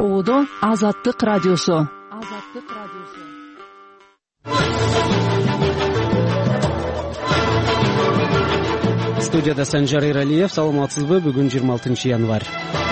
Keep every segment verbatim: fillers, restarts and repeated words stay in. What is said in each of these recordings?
Оодо Азаттык радиосу. Азаттык радиосу. Студияда Санжар Эралиев. Саламатсызбы? Бүгүн жыйырма алтынчы январь.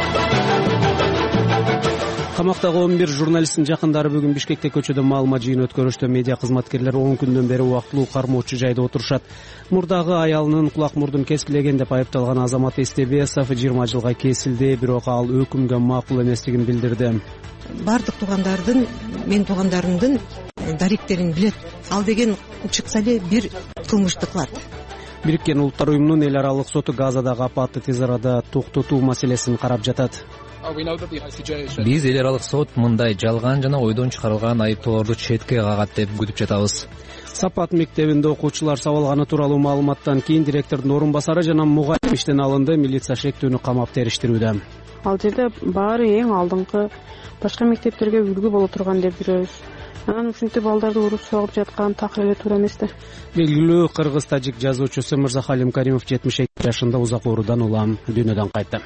Камактагы он бир журналисттин жакындары бүгүн Бишкекте көчөдө маалымат жыйын өткөрүштө. Медиа кызматкерлер он күндөн бери убактылуу кармоочу жайда отурушат. Мурдагы аялынын кулак мурдун кескилеген деп айыпталган Азамат Эстебесов жыйырма жылга кесилди, бирок ал өкүмгө макул эместигин билдирди. Бардык туугандардын, менин туугандарымдын даректерин билет. Ал деген чыкса эле бир кылмышты кылат. Бириккен Улуттар уюмунун эл аралык соту Газадагы апатты тез арада токтотуу маселесин карап жатат. Биз эл аралык сот мындай жалган жана ойдон чыгарылган айыптоолорду четке кагат деп күтүп жатабыз. Сапат мектебинде окуучулар сабалганы тууралуу маалыматтан кийин директордун орун басары жана мугалим иштен алынды. Милиция шектүүнү камап териштирүүдө. Ал жерде баары эң алдыңкы башка мектептерге үлгү боло турган деп жүрөбүз. Анан ушинтип балдарды уруп согуп жаткан такыр эле туура эмес да. Белгилүү кыргыз-тажик жазуучусу Мырзахалим Каримов жетимиш эки жашында узак оорудан улам дүйнөдөн кайтты.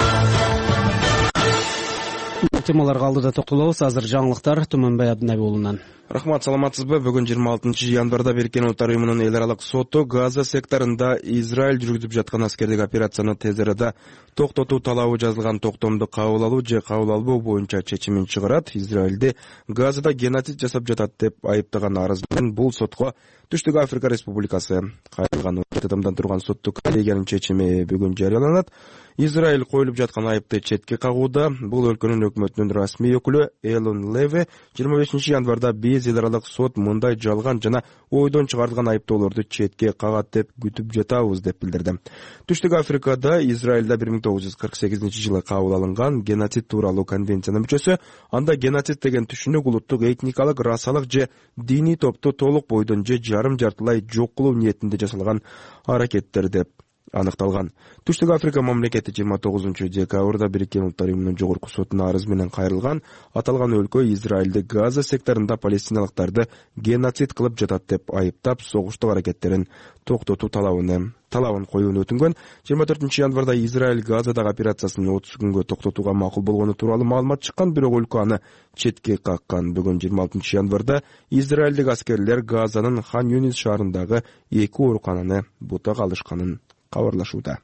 Темаларга алдыда токтолобуз. Азыр жаңылыктар Түмөнбай Абдынаби уулунан. Рахмат, саламатсызбы? Бүгүн жыйырма алтынчы январда Бириккен Улуттар уюмунун эл аралык соту Газа секторунда Израиль жүргүзүп жаткан аскердик операцияны тез арада токтотуу талабы жазылган токтомду кабыл алуу же кабыл албоо боюнча чечимин чыгарат. Израилди Газада геноцид жасап жатат деп айыптаган арыз менен бул сотко Түштүк Африка Республикасы кайрылган. Адамдан турган соттук коллегиянын чечими бүгүн жарыяланат. Израиль коюлуп жаткан айыпты четке кагууда. Бул өлкөнүн өкмөтүнүн расмий өкүлү Элон Леве жыйырма бешинчи январда биз эл аралык сот мындай жалган жана ойдон чыгарылган айыптоолорду четке кагат деп күтүп жатабыз деп билдирди. Түштүк Африкада Израилда бир миң тогуз жүз кырк сегизинчи жылы кабыл алынган геноцид тууралуу конвенциянын мүчөсү. Анда геноцид деген түшүнүк улуттук, этникалык, расалык же диний топту толук бойдон же жарым жартылай жок кылуу ниетинде жасалган аракеттер деп аныкталган. Түштүк Африка мамлекети жыйырма тогузунчу декабрда Бириккен Улуттар уюмунун жогорку сотуна арыз менен кайрылган. Аталган өлкө Израилди Газа секторунда палестиналыктарды геноцид кылып жатат деп айыптап, согуштук аракеттерин токтотуу талабын талабын коюуну өтүнгөн. жыйырма төртүнчү январда Израиль Газадагы операциясын отуз күнгө токтотууга макул болгону тууралуу маалымат чыккан, бирок өлкө аны четке каккан. Бүгүн жыйырма алтынчы январда израилдик аскерлер Газанын Хан Юнис шаарындагы эки оорукананы бутак алышканын кабарлашууда.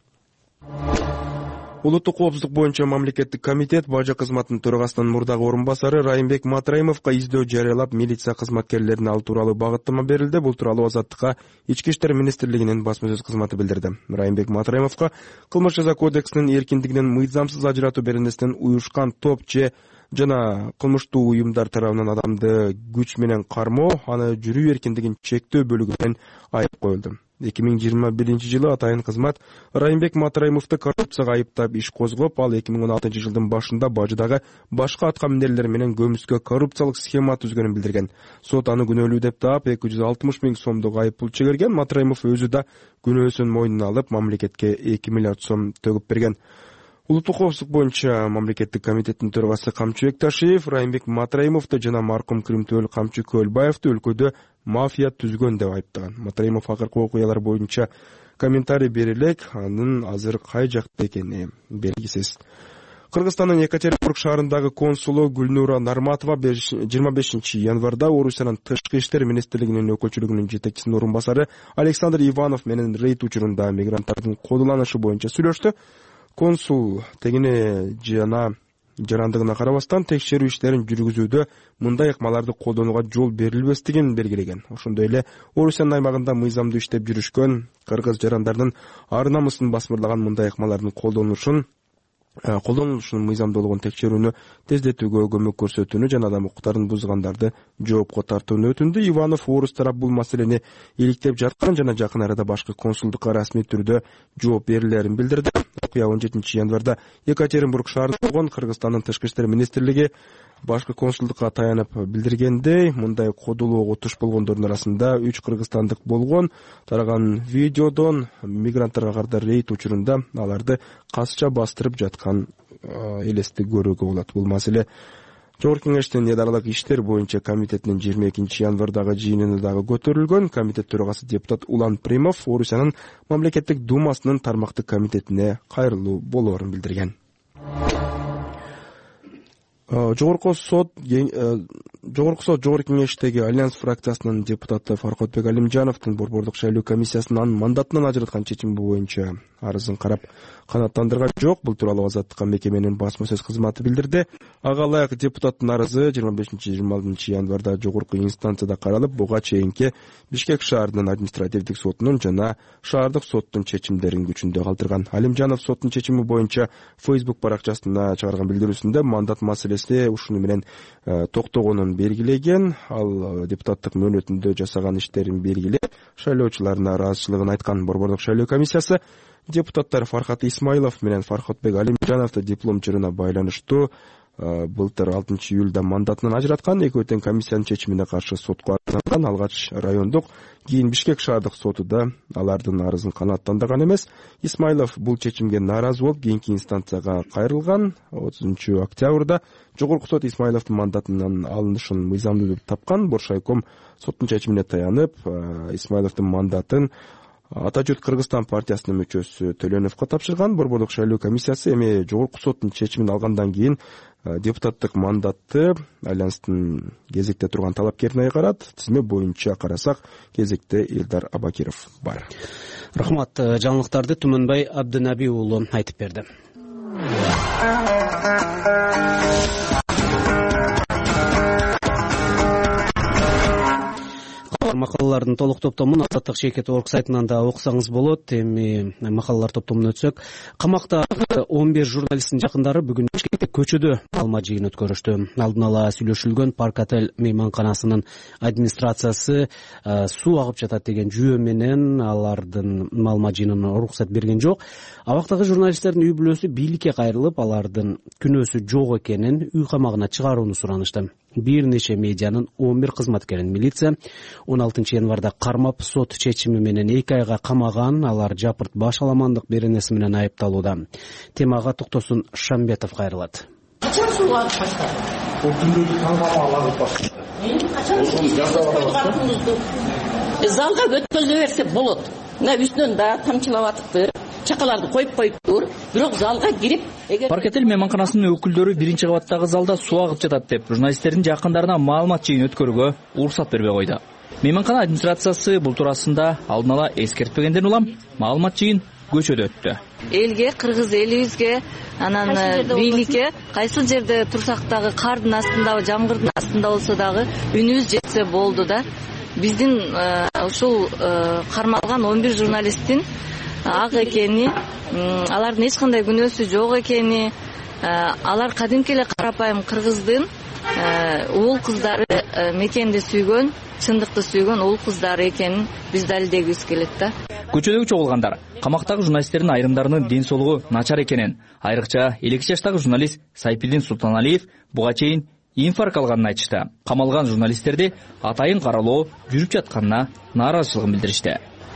Улуттук коопсуздук боюнча мамлекеттик комитет бажа кызматынын төрагасынын мурдагы орун басары Райымбек Матраимовго издөө жарыялап, милиция кызматкерлерине ал тууралуу багыттама берилди. Бул тууралуу Азаттыкка Ички иштер министрлигинин басма сөз кызматы билдирди. Райымбек Матраимовго кылмыш жаза кодексинин эркиндигинен мыйзамсыз ажыратуу беренесинен уюшкан топ же жана кылмыштуу уюмдар тарабынан адамды күч менен кармоо, аны жүрүү эркиндигин чектөө бөлүгүнөн айып коюлду. эки миң жыйырма биринчи жылы атайын кызмат Райымбек Матраимовду коррупцияга айыптап иш козгоп, ал эки миң он алтынчы жылдын башында бажыдагы башка аткаминерлер менен көмүскө коррупциялык схема түзгөнүн билдирген. Сот аны күнөөлүү деп таап эки жүз алтымыш миң сомдук айыппул чегерген. Матраимов өзү да күнөөсүн мойнуна алып, мамлекетке эки миллиард сом төгүп берген. Улуттук коопсуздук боюнча мамлекеттик комитеттин төрагасы Камчыбек Ташиев Райымбек Матраимовду жана маркум Кримтөөл Камчы Көлбаевди өлкөдө мафия түзгөн деп айыптаган. Матраимов акыркы окуялар боюнча комментарий бере элек, анын азыр кай жакта экени белгисиз. Кыргызстандын Екатеринбург шаарындагы консулу Гүлнура Нарматова жыйырма бешинчи январда Орусиянын тышкы иштер министрлигинин өкүлчүлүгүнүн жетекчисинин орун басары Александр Иванов менен рейд учурунда мигранттардын колдонулушу боюнча сүйлөштү. Консул тегине жана жарандыгына карабастан текшерүү иштерин жүргүзүүдө мындай ыкмаларды колдонууга жол берилбестигин белгилеген. Ошондой эле Орусиянын аймагында мыйзамдуу иштеп жүрүшкөн кыргыз жарандардын ар намысын басмырлаган мындай ыкмалардын колдонушун колдонулушунун мыйзамдуулугун текшерүүнү тездетүүгө көмөк көрсөтүүнү жана адам укуктарын бузгандарды жоопко тартууну өтүндү. Иванов орус тарап бул маселени иликтеп жатканын жана жакын арада башкы консулдукка расмий түрдө жооп берилерин билдирди. Окуя он жетинчи январда Екатеринбург шаарында болгон. Кыргызстандын тышкы иштер министрлиги башкы консулдукка таянып билдиргендей, мындай кодулоого туш болгондордун арасында үч кыргызстандык болгон. Тараган видеодон мигранттарга карата рейд учурунда аларды касча бастырып жаткан элести көрүүгө болот. Бул маселе Жогорку кеңештин эл аралык иштер боюнча комитетинин жыйырма экинчи январдагы жыйынында дагы көтөрүлгөн. Комитет төрагасы депутат Улан Примов Орусиянын мамлекеттик думасынын тармактык комитетине кайрылуу болоорун билдирген. жогорку сот жогорку сот жогорку кеңештеги Альянс фракциясынын депутаты Фаркотбек Алимжановдун борбордук шайлоо комиссиясынын анын мандатынан ажыраткан чечими боюнча арызын карап канааттандырган жок. Бул тууралуу Азаттыкка мекеменин басма сөз кызматы билдирди. Ага ылайык депутаттын арызы жыйырма бешинчи жыйырма алтынчы январда жогорку инстанцияда каралып, буга чейинки Бишкек шаарынын административдик сотунун жана шаардык соттун чечимдерин күчүндө калтырган. Алимжанов соттун чечими боюнча Facebook баракчасына чыгарган билдирүүсүндө мандат маселеси ушуну менен токтогонун белгилеген. Ал депутаттык мөөнөтүндө жасаган иштерин белгилеп, шайлоочулардын ыраазычылыгын айткан. Борбордук шайлоо комиссиясы депутаттар Фархат Исмайлов менен Фаркотбек Алимжановду диплом чырына байланыштуу былтыр алтынчы июлда мандатынан ажыраткан. Экөө тең комиссиянын чечимине каршы сотко аттанган. Алгач райондук, кийин Бишкек шаардык соту да алардын арызын канааттандырган эмес. Исмайлов бул чечимге нааразы болуп, кийинки инстанцияга кайрылган. отузунчу октябрда жогорку сот Исмайловдун мандатынан алынышын мыйзамдуу деп тапкан. Боршайком соттун чечимине таянып, Исмайловдун мандатын Ата журт Кыргызстан партиясынын мүчөсү Төлөновго тапшырган. Борбордук шайлоо комиссиясы эми жогорку соттун чечимин алгандан кийин депутаттык мандатты Альянстын кезекте турган талапкерине карат. Тизме боюнча карасак, кезекте Элдар Абакиров бар. Рахмат. Жаңылыктарды Түмөнбай Абдынаби уулу айтып берди. Макалалардын толук топтомун Азаттык Шейкет орг сайтынан да окусаңыз болот. Эми макалалар топтомуна өтсөк, камакта он бир журналисттин жакындары бүгүн Бишкекте көчөдө алма жыйын өткөрүштү. Алдын ала сүйлөшүлгөн Парк Отель мейманканасынын администрациясы суу агып жатат деген жүйө менен алардын алма жыйынына уруксат берген жок. Абактагы журналисттердин үй бүлөсү бийликке кайрылып, алардын күнөөсү жок экенин, үй камагына чыгарууну суранышты. Бир нече медианын он бир кызматкерин милиция он алтынчы январда кармап, сот чечими менен эки айга камаган. Алар жапырт баш аламандык беренеси менен айыпталууда. Темага токтосун Шамбетов кайрылат. Качан суу агып баштады? Бул күндөрдү таңдама агып баштады. Качан суу залга өткөзө берсе болот. Мына үстүнөн да тамчылап атыптыр. Чакаларды коюп коюптур, бирок залга кирип, эгер Парк Отель мейманканасынын өкүлдөрү биринчи кабаттагы залда суу агып жатат деп журналисттердин жакындарына маалымат жыйын өткөрүүгө уруксат бербей койду. Мейманкана администрациясы бул туурасында алдын ала эскертпегенден улам маалымат жыйын көчөдө өттү. Элге, кыргыз элибизге, анан бийликке кайсыл жерде турсак дагы кардын астында, жамгырдын астында болсо дагы үнүбүз жетсе болду да. Биздин ушул кармалган он бир журналисттин ак экени, алардын эч кандай күнөөсү жок экени, алар кадимки эле карапайым кыргыздын уул кыздары, мекенди сүйгөн, чындыкты сүйгөн уул кыздары экенин биз далилдегибиз келет да. Көчөдөгү чогулгандар камактагы журналисттердин айрымдарынын ден соолугу начар экенин, айрыкча элүү эки жаштагы журналист Сайпилдин Султаналиев буга чейин инфаркт алганын айтышты. Камалган журналисттерди атайын каралоо жүрүп жатканына нааразычылыгын билдиришти.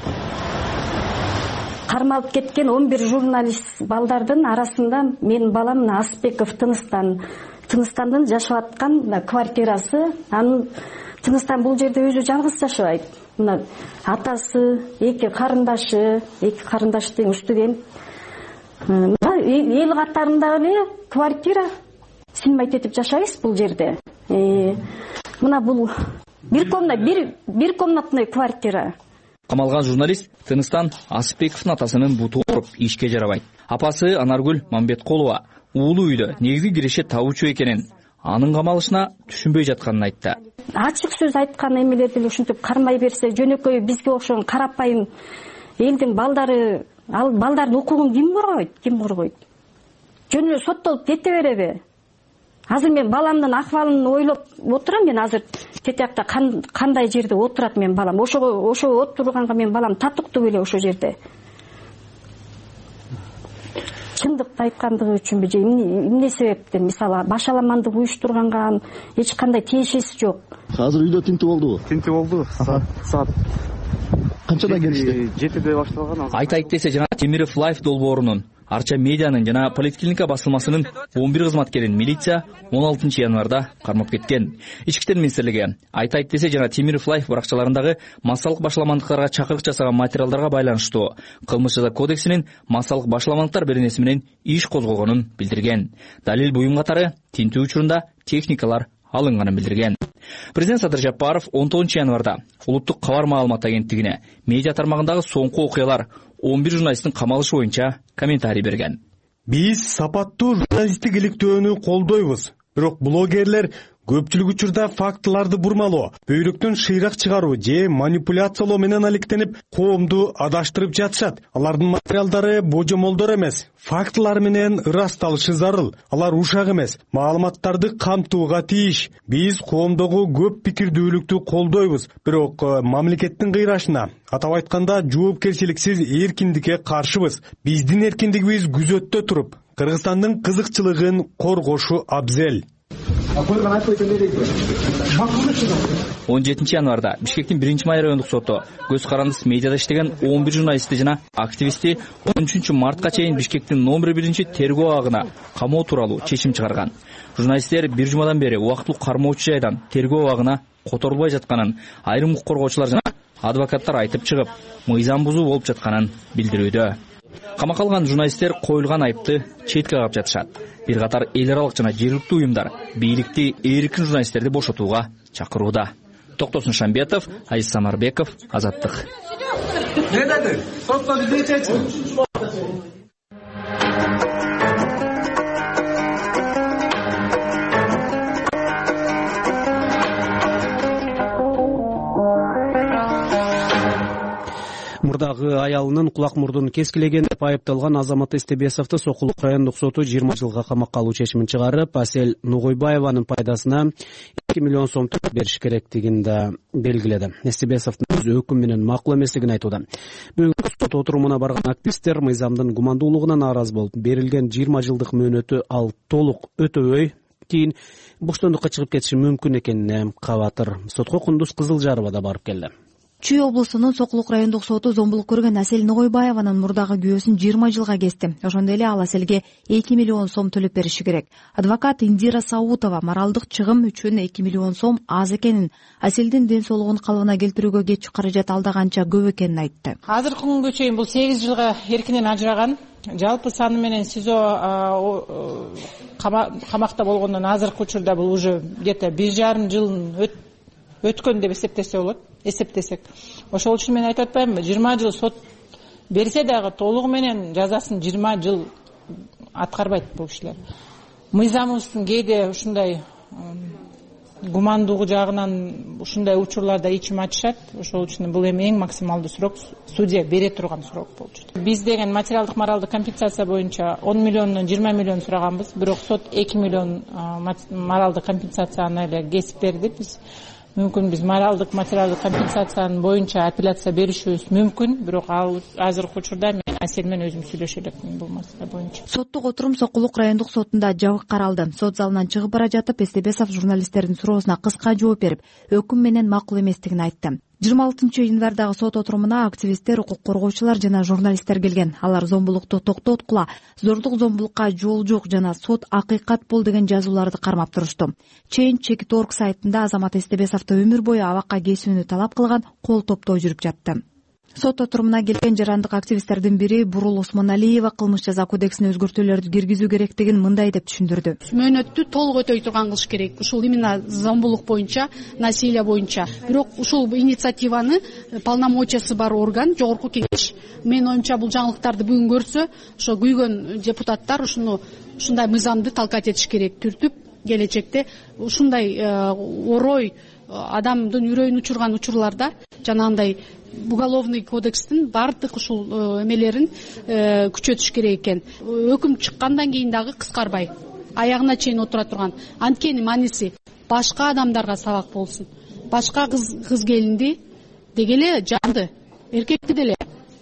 Кармалып кеткен он бир журналист балдардын арасында менин балам Асбеков Тыныстан Тыныстандын жашап аткан квартирасы. Анын Тыныстан бул жерде өзү жалгыз жашабайт. Мына атасы, эки карындашы, эки карындаштын үстүгөн эл катарындагы эле квартира сынбайт этип жашайбыз бул жерде. Мына бул бир комната, бир бир комнатный квартира. Камалган журналист Тыныстан Асбековдун атасынын буту ооруп ишке жарабайт. Апасы Анаргүл Мамбеткулова уулу үйдө негизги киреше табуучу экенин, анын камалышына түшүнбөй жатканын айтты. Ачык сөз айткан эмелерди эле ушинтип кармай берсе, жөнөкөй бизге окшогон карапайым элдин балдары, ал балдардын укугун ким коргойт, ким коргойт? Жөн эле соттолуп кете береби? Азыр мен баламдын акыбалын ойлоп отурам, мен азыр тетиякта кандай жерде отурат мен балам. Ошого ошо отурганга мен балам татыктуу беле ошо жерде. Чындыкты айткандыгы үчүнбү же эмне себептен, мисалы башаламандык уюштурганга эч кандай тиешеси жок. Азыр үйдө тинтүү болдубу? Тинтүү болду. Саат канчада келишти? жетиде башталган. Айтайт десе жана Темиров Лайф долбоорунун Арча медианын жана поликлиника басылмасынын он бир кызматкерин милиция он алтынчы январда кармап кеткен. Ички иштер министрлиги Айтайт десе жана Темиров Лайф баракчаларындагы массалык башаламандыктарга чакырык жасаган материалдарга байланыштуу кылмыш жаза кодексинин массалык башаламандыктар беренеси менен иш козголгонун билдирген. Далил буюм катары тинтүү учурунда техникалар алынганын билдирген. Президент Садыр Жапаров он тогузунчу январда улуттук кабар маалымат агенттигине медиа тармагындагы соңку окуялар он бир журналисттин камалышы боюнча комментарий берген. Биз сапаттуу журналисттик иликтөөнү колдойбуз. Бирок блогерлер көпчүлүк учурда фактыларды бурмалоо, бөйрөктөн шыйрак чыгаруу же манипуляциялоо менен алектенип, коомду адаштырып жатышат. Алардын материалдары божомолдор эмес, фактылар менен ырасталышы зарыл. Алар ушак эмес, маалыматтарды камтууга тийиш. Биз коомдогу көп пикирдүүлүктү колдойбуз, бирок мамлекеттин кыйрашына, атап айтканда жоопкерчиликсиз эркиндикке каршыбыз. Биздин эркиндигибиз күзөттө туруп, Кыргызстандын кызыкчылыгын коргошу абзел. он жетинчи январда Бишкектин биринчи май райондук соту көз карандысыз медиада иштеген он бир журналистти жана активистти он үчүнчү мартка чейин Бишкектин номер биринчи тергөө абагына камоо тууралуу чечим чыгарган. Журналисттер бир жумадан бери убактылуу кармоочу жайдан тергөө абагына которулбай жатканын айрым укук коргоочулар жана адвокаттар айтып чыгып, мыйзам бузуу болуп жатканын билдирүүдө. Камакка алган журналисттер коюлган айыпты четке кагып жатышат. Бир катар эл аралык жана жергиликтүү уюмдар бийликти эркин журналисттерди бошотууга чакырууда. Токтосун Шамбетов, Азиз Самарбеков, Азаттык. Мурдагы аялынын кулак мурдун кескилеген деп айыпталган Азамат Эстебесовду Сокулук райондук соту жыйырма жылга камакка алуу чечимин чыгарып, Асель Нугойбаеванын пайдасына эки миллион сом төлөп бериш керектигин да белгиледи. Эстебесовдун өз өкүм менен макул эместигин айтууда. Бүгүнкү сот отурумуна барган активисттер мыйзамдын гумандуулугуна нааразы болуп, берилген жыйырма жылдык мөөнөтү ал толук өтөбөй кийин боштондукка чыгып кетиши мүмкүн экенине кабатыр. Сотко Кундуз Кызылжарова да барып келди. Чүй облусунун Сокулук райондук соту зомбулук көргөн Асель Нугойбаеванын мурдагы күйөөсүн жыйырма жылга кести. Ошондой эле ал Аселге эки миллион сом төлөп бериши керек. Адвокат Индира Саутова моралдык чыгым үчүн эки миллион сом аз экенин, Аселдин ден соолугун калыбына келтирүүгө кетчү каражат алдаганча көп экенин айтты. Азыркы күнгө чейин бул сегиз жылга эркинен ажыраган. Жалпы саны менен СИЗО камакта болгондон азыркы учурда бул уже где-то бир жарым жыл өткөн деп эсептесе болот. Эсептесек. Ошол үчүн мен айтып атпаймынбы, жыйырма жыл сот берсе дагы толугу менен жазасын жыйырма жыл аткарбайт бул кишилер. Мыйзамыбыздын кээде ушундай гумандуулугу жагынан ушундай учурларда ичим ачышат. Ошол үчүн бул эми эң максималдуу срок судья бере турган срок болчу. Биз деген материалдык моралдык компенсация боюнча он миллиондон жыйырма миллион сураганбыз, бирок сот эки миллион моралдык компенсацияны эле кесип берди. Биз мүмкүн биз моралдык материалдык компенсациянын боюнча апелляция беришибиз мүмкүн, бирок ал азыркы учурда мен Асель менен өзүм сүйлөшө элекмин бул маселе боюнча. Соттук отурум Сокулук райондук сотунда жабык каралды. Сот залынан чыгып бара жатып Эстебесов журналисттердин суроосуна кыска жооп берип, өкүм менен макул эместигин айтты. жыйырма алтынчы январдагы сот отурумуна активисттер, укук коргоочулар жана журналисттер келген. Алар зомбулукту токтоткула, зордук зомбулукка жол жок жана сот акыйкат бол деген жазууларды кармап турушту. Change чек точка org сайтында Азамат Эстебесовду өмүр бою абакка кесүүнү талап кылган кол топтоо жүрүп жатты. Сот отурумуна келген жарандык активисттердин бири Бурул Осмоналиева кылмыш жаза кодексине өзгөртүүлөрдү киргизүү керектигин мындай деп түшүндүрдү. Мөөнөттү толук өтөй турган кылыш керек. Ушул именно зомбулук боюнча, насилие боюнча. Бирок ушул инициативаны полномочиясы бар орган, жогорку кеңеш. Мен оюмча бул жаңылыктарды бүгүн көрсө, ошо күйгөн депутаттар ушуну ушундай мыйзамды талкат этиш керек. Түртүп келечекте ушундай орой адамдын үрөйүн учурган учурларда жанагындай уголовный кодекстин бардык ушул эмелерин күчөтүш керек экен. Өкүм чыккандан кийин дагы кыскарбай, аягына чейин отура турган. Анткени мааниси башка адамдарга сабак болсун. Башка кыз кыз келинди дегеле жанды, эркекти деле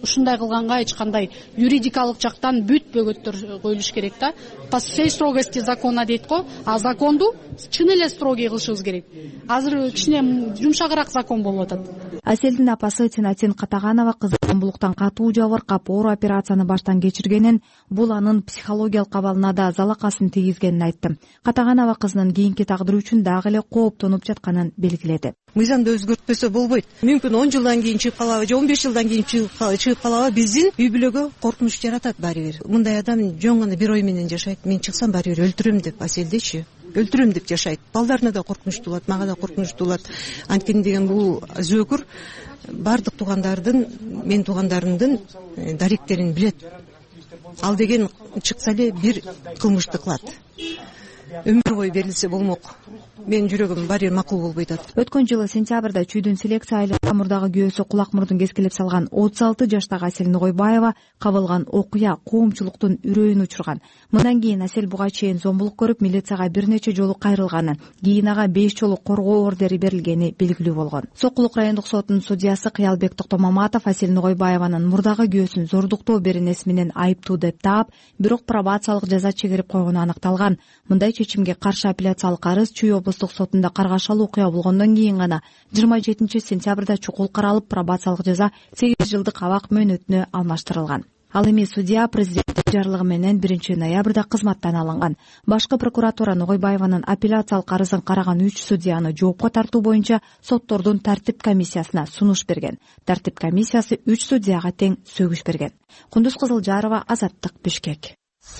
ушундай кылганга эч кандай юридикалык жактан бүт бөгөттөр коюлуш керек да. По всей строгости закона дейт го, а законду чын эле строгий кылышыбыз керек. Азыр кичине жумшагыраак закон болуп атат. Аселдин апасы Тинатин Катаганова кызы зомбулуктан катуу жабыркап оор операцияны баштан кечиргенин, бул анын психологиялык абалына да залакасын тийгизгенин айтты. Катаганова кызынын кийинки тагдыры үчүн дагы эле кооптонуп жатканын белгиледи. Мыйзамды өзгөртпөсө болбойт. Мүмкүн он жылдан кийин чыгып калабы же он беш жылдан кийин чыгып калабы, биздин үй бүлөгө коркунуч жаратат баары бир. Мындай адам жөн гана бир ой менен жашайт. Мен чыксам баары бир өлтүрөм деп, Аселдечи өлтүрөм деп жашайт. Балдарына да коркунучтуу болот, мага да коркунучтуу болот. Анткени деген бул зөөкүр бардык туугандардын, мен туугандарымдын даректерин билет. Ал деген чыкса эле бир кылмышты кылат. Өмүр бою берилсе болмок. Менин жүрөгүм баары бир макул болбой атат. Өткөн жылы сентябрда чүйдүн селекция айлыгында мурдагы күйөөсү кулак мурдун кескилеп салган отуз алты жаштагы Асел Ногойбаева кабылган окуя коомчулуктун үрөйүн учурган. Мындан кийин Асел буга чейин зомбулук көрүп, милицияга бир нече жолу кайрылганы, кийин ага беш жолу коргоо ордери берилгени белгилүү болгон. Сокулук райондук сотунун судьясы Кыялбек Токтомаматов Асел Ногойбаеванын мурдагы күйөөсүн зордуктоо беренеси менен айыптуу деп таап, бирок пробациялык жаза чегирип койгону аныкталган. Мындай чечимге каршы апелляциялык арыз Чүй облустук сотунда каргашалы окуя болгондон кийин гана жыйырма жетинчи сентябрда чукул каралып, пробациялык жаза сегиз жылдык абак мөөнөтүнө алмаштырылган. Ал эми судья президенттин жарлыгы менен биринчи ноябрда кызматтан алынган. Башкы прокуратура Ногойбаеванын апелляциялык арызын караган үч судьяны жоопко тартуу боюнча соттордун тартип комиссиясына сунуш берген. Тартип комиссиясы үч судьяга тең сөгүш берген. Кундуз Кызылжарова, Азаттык, Бишкек.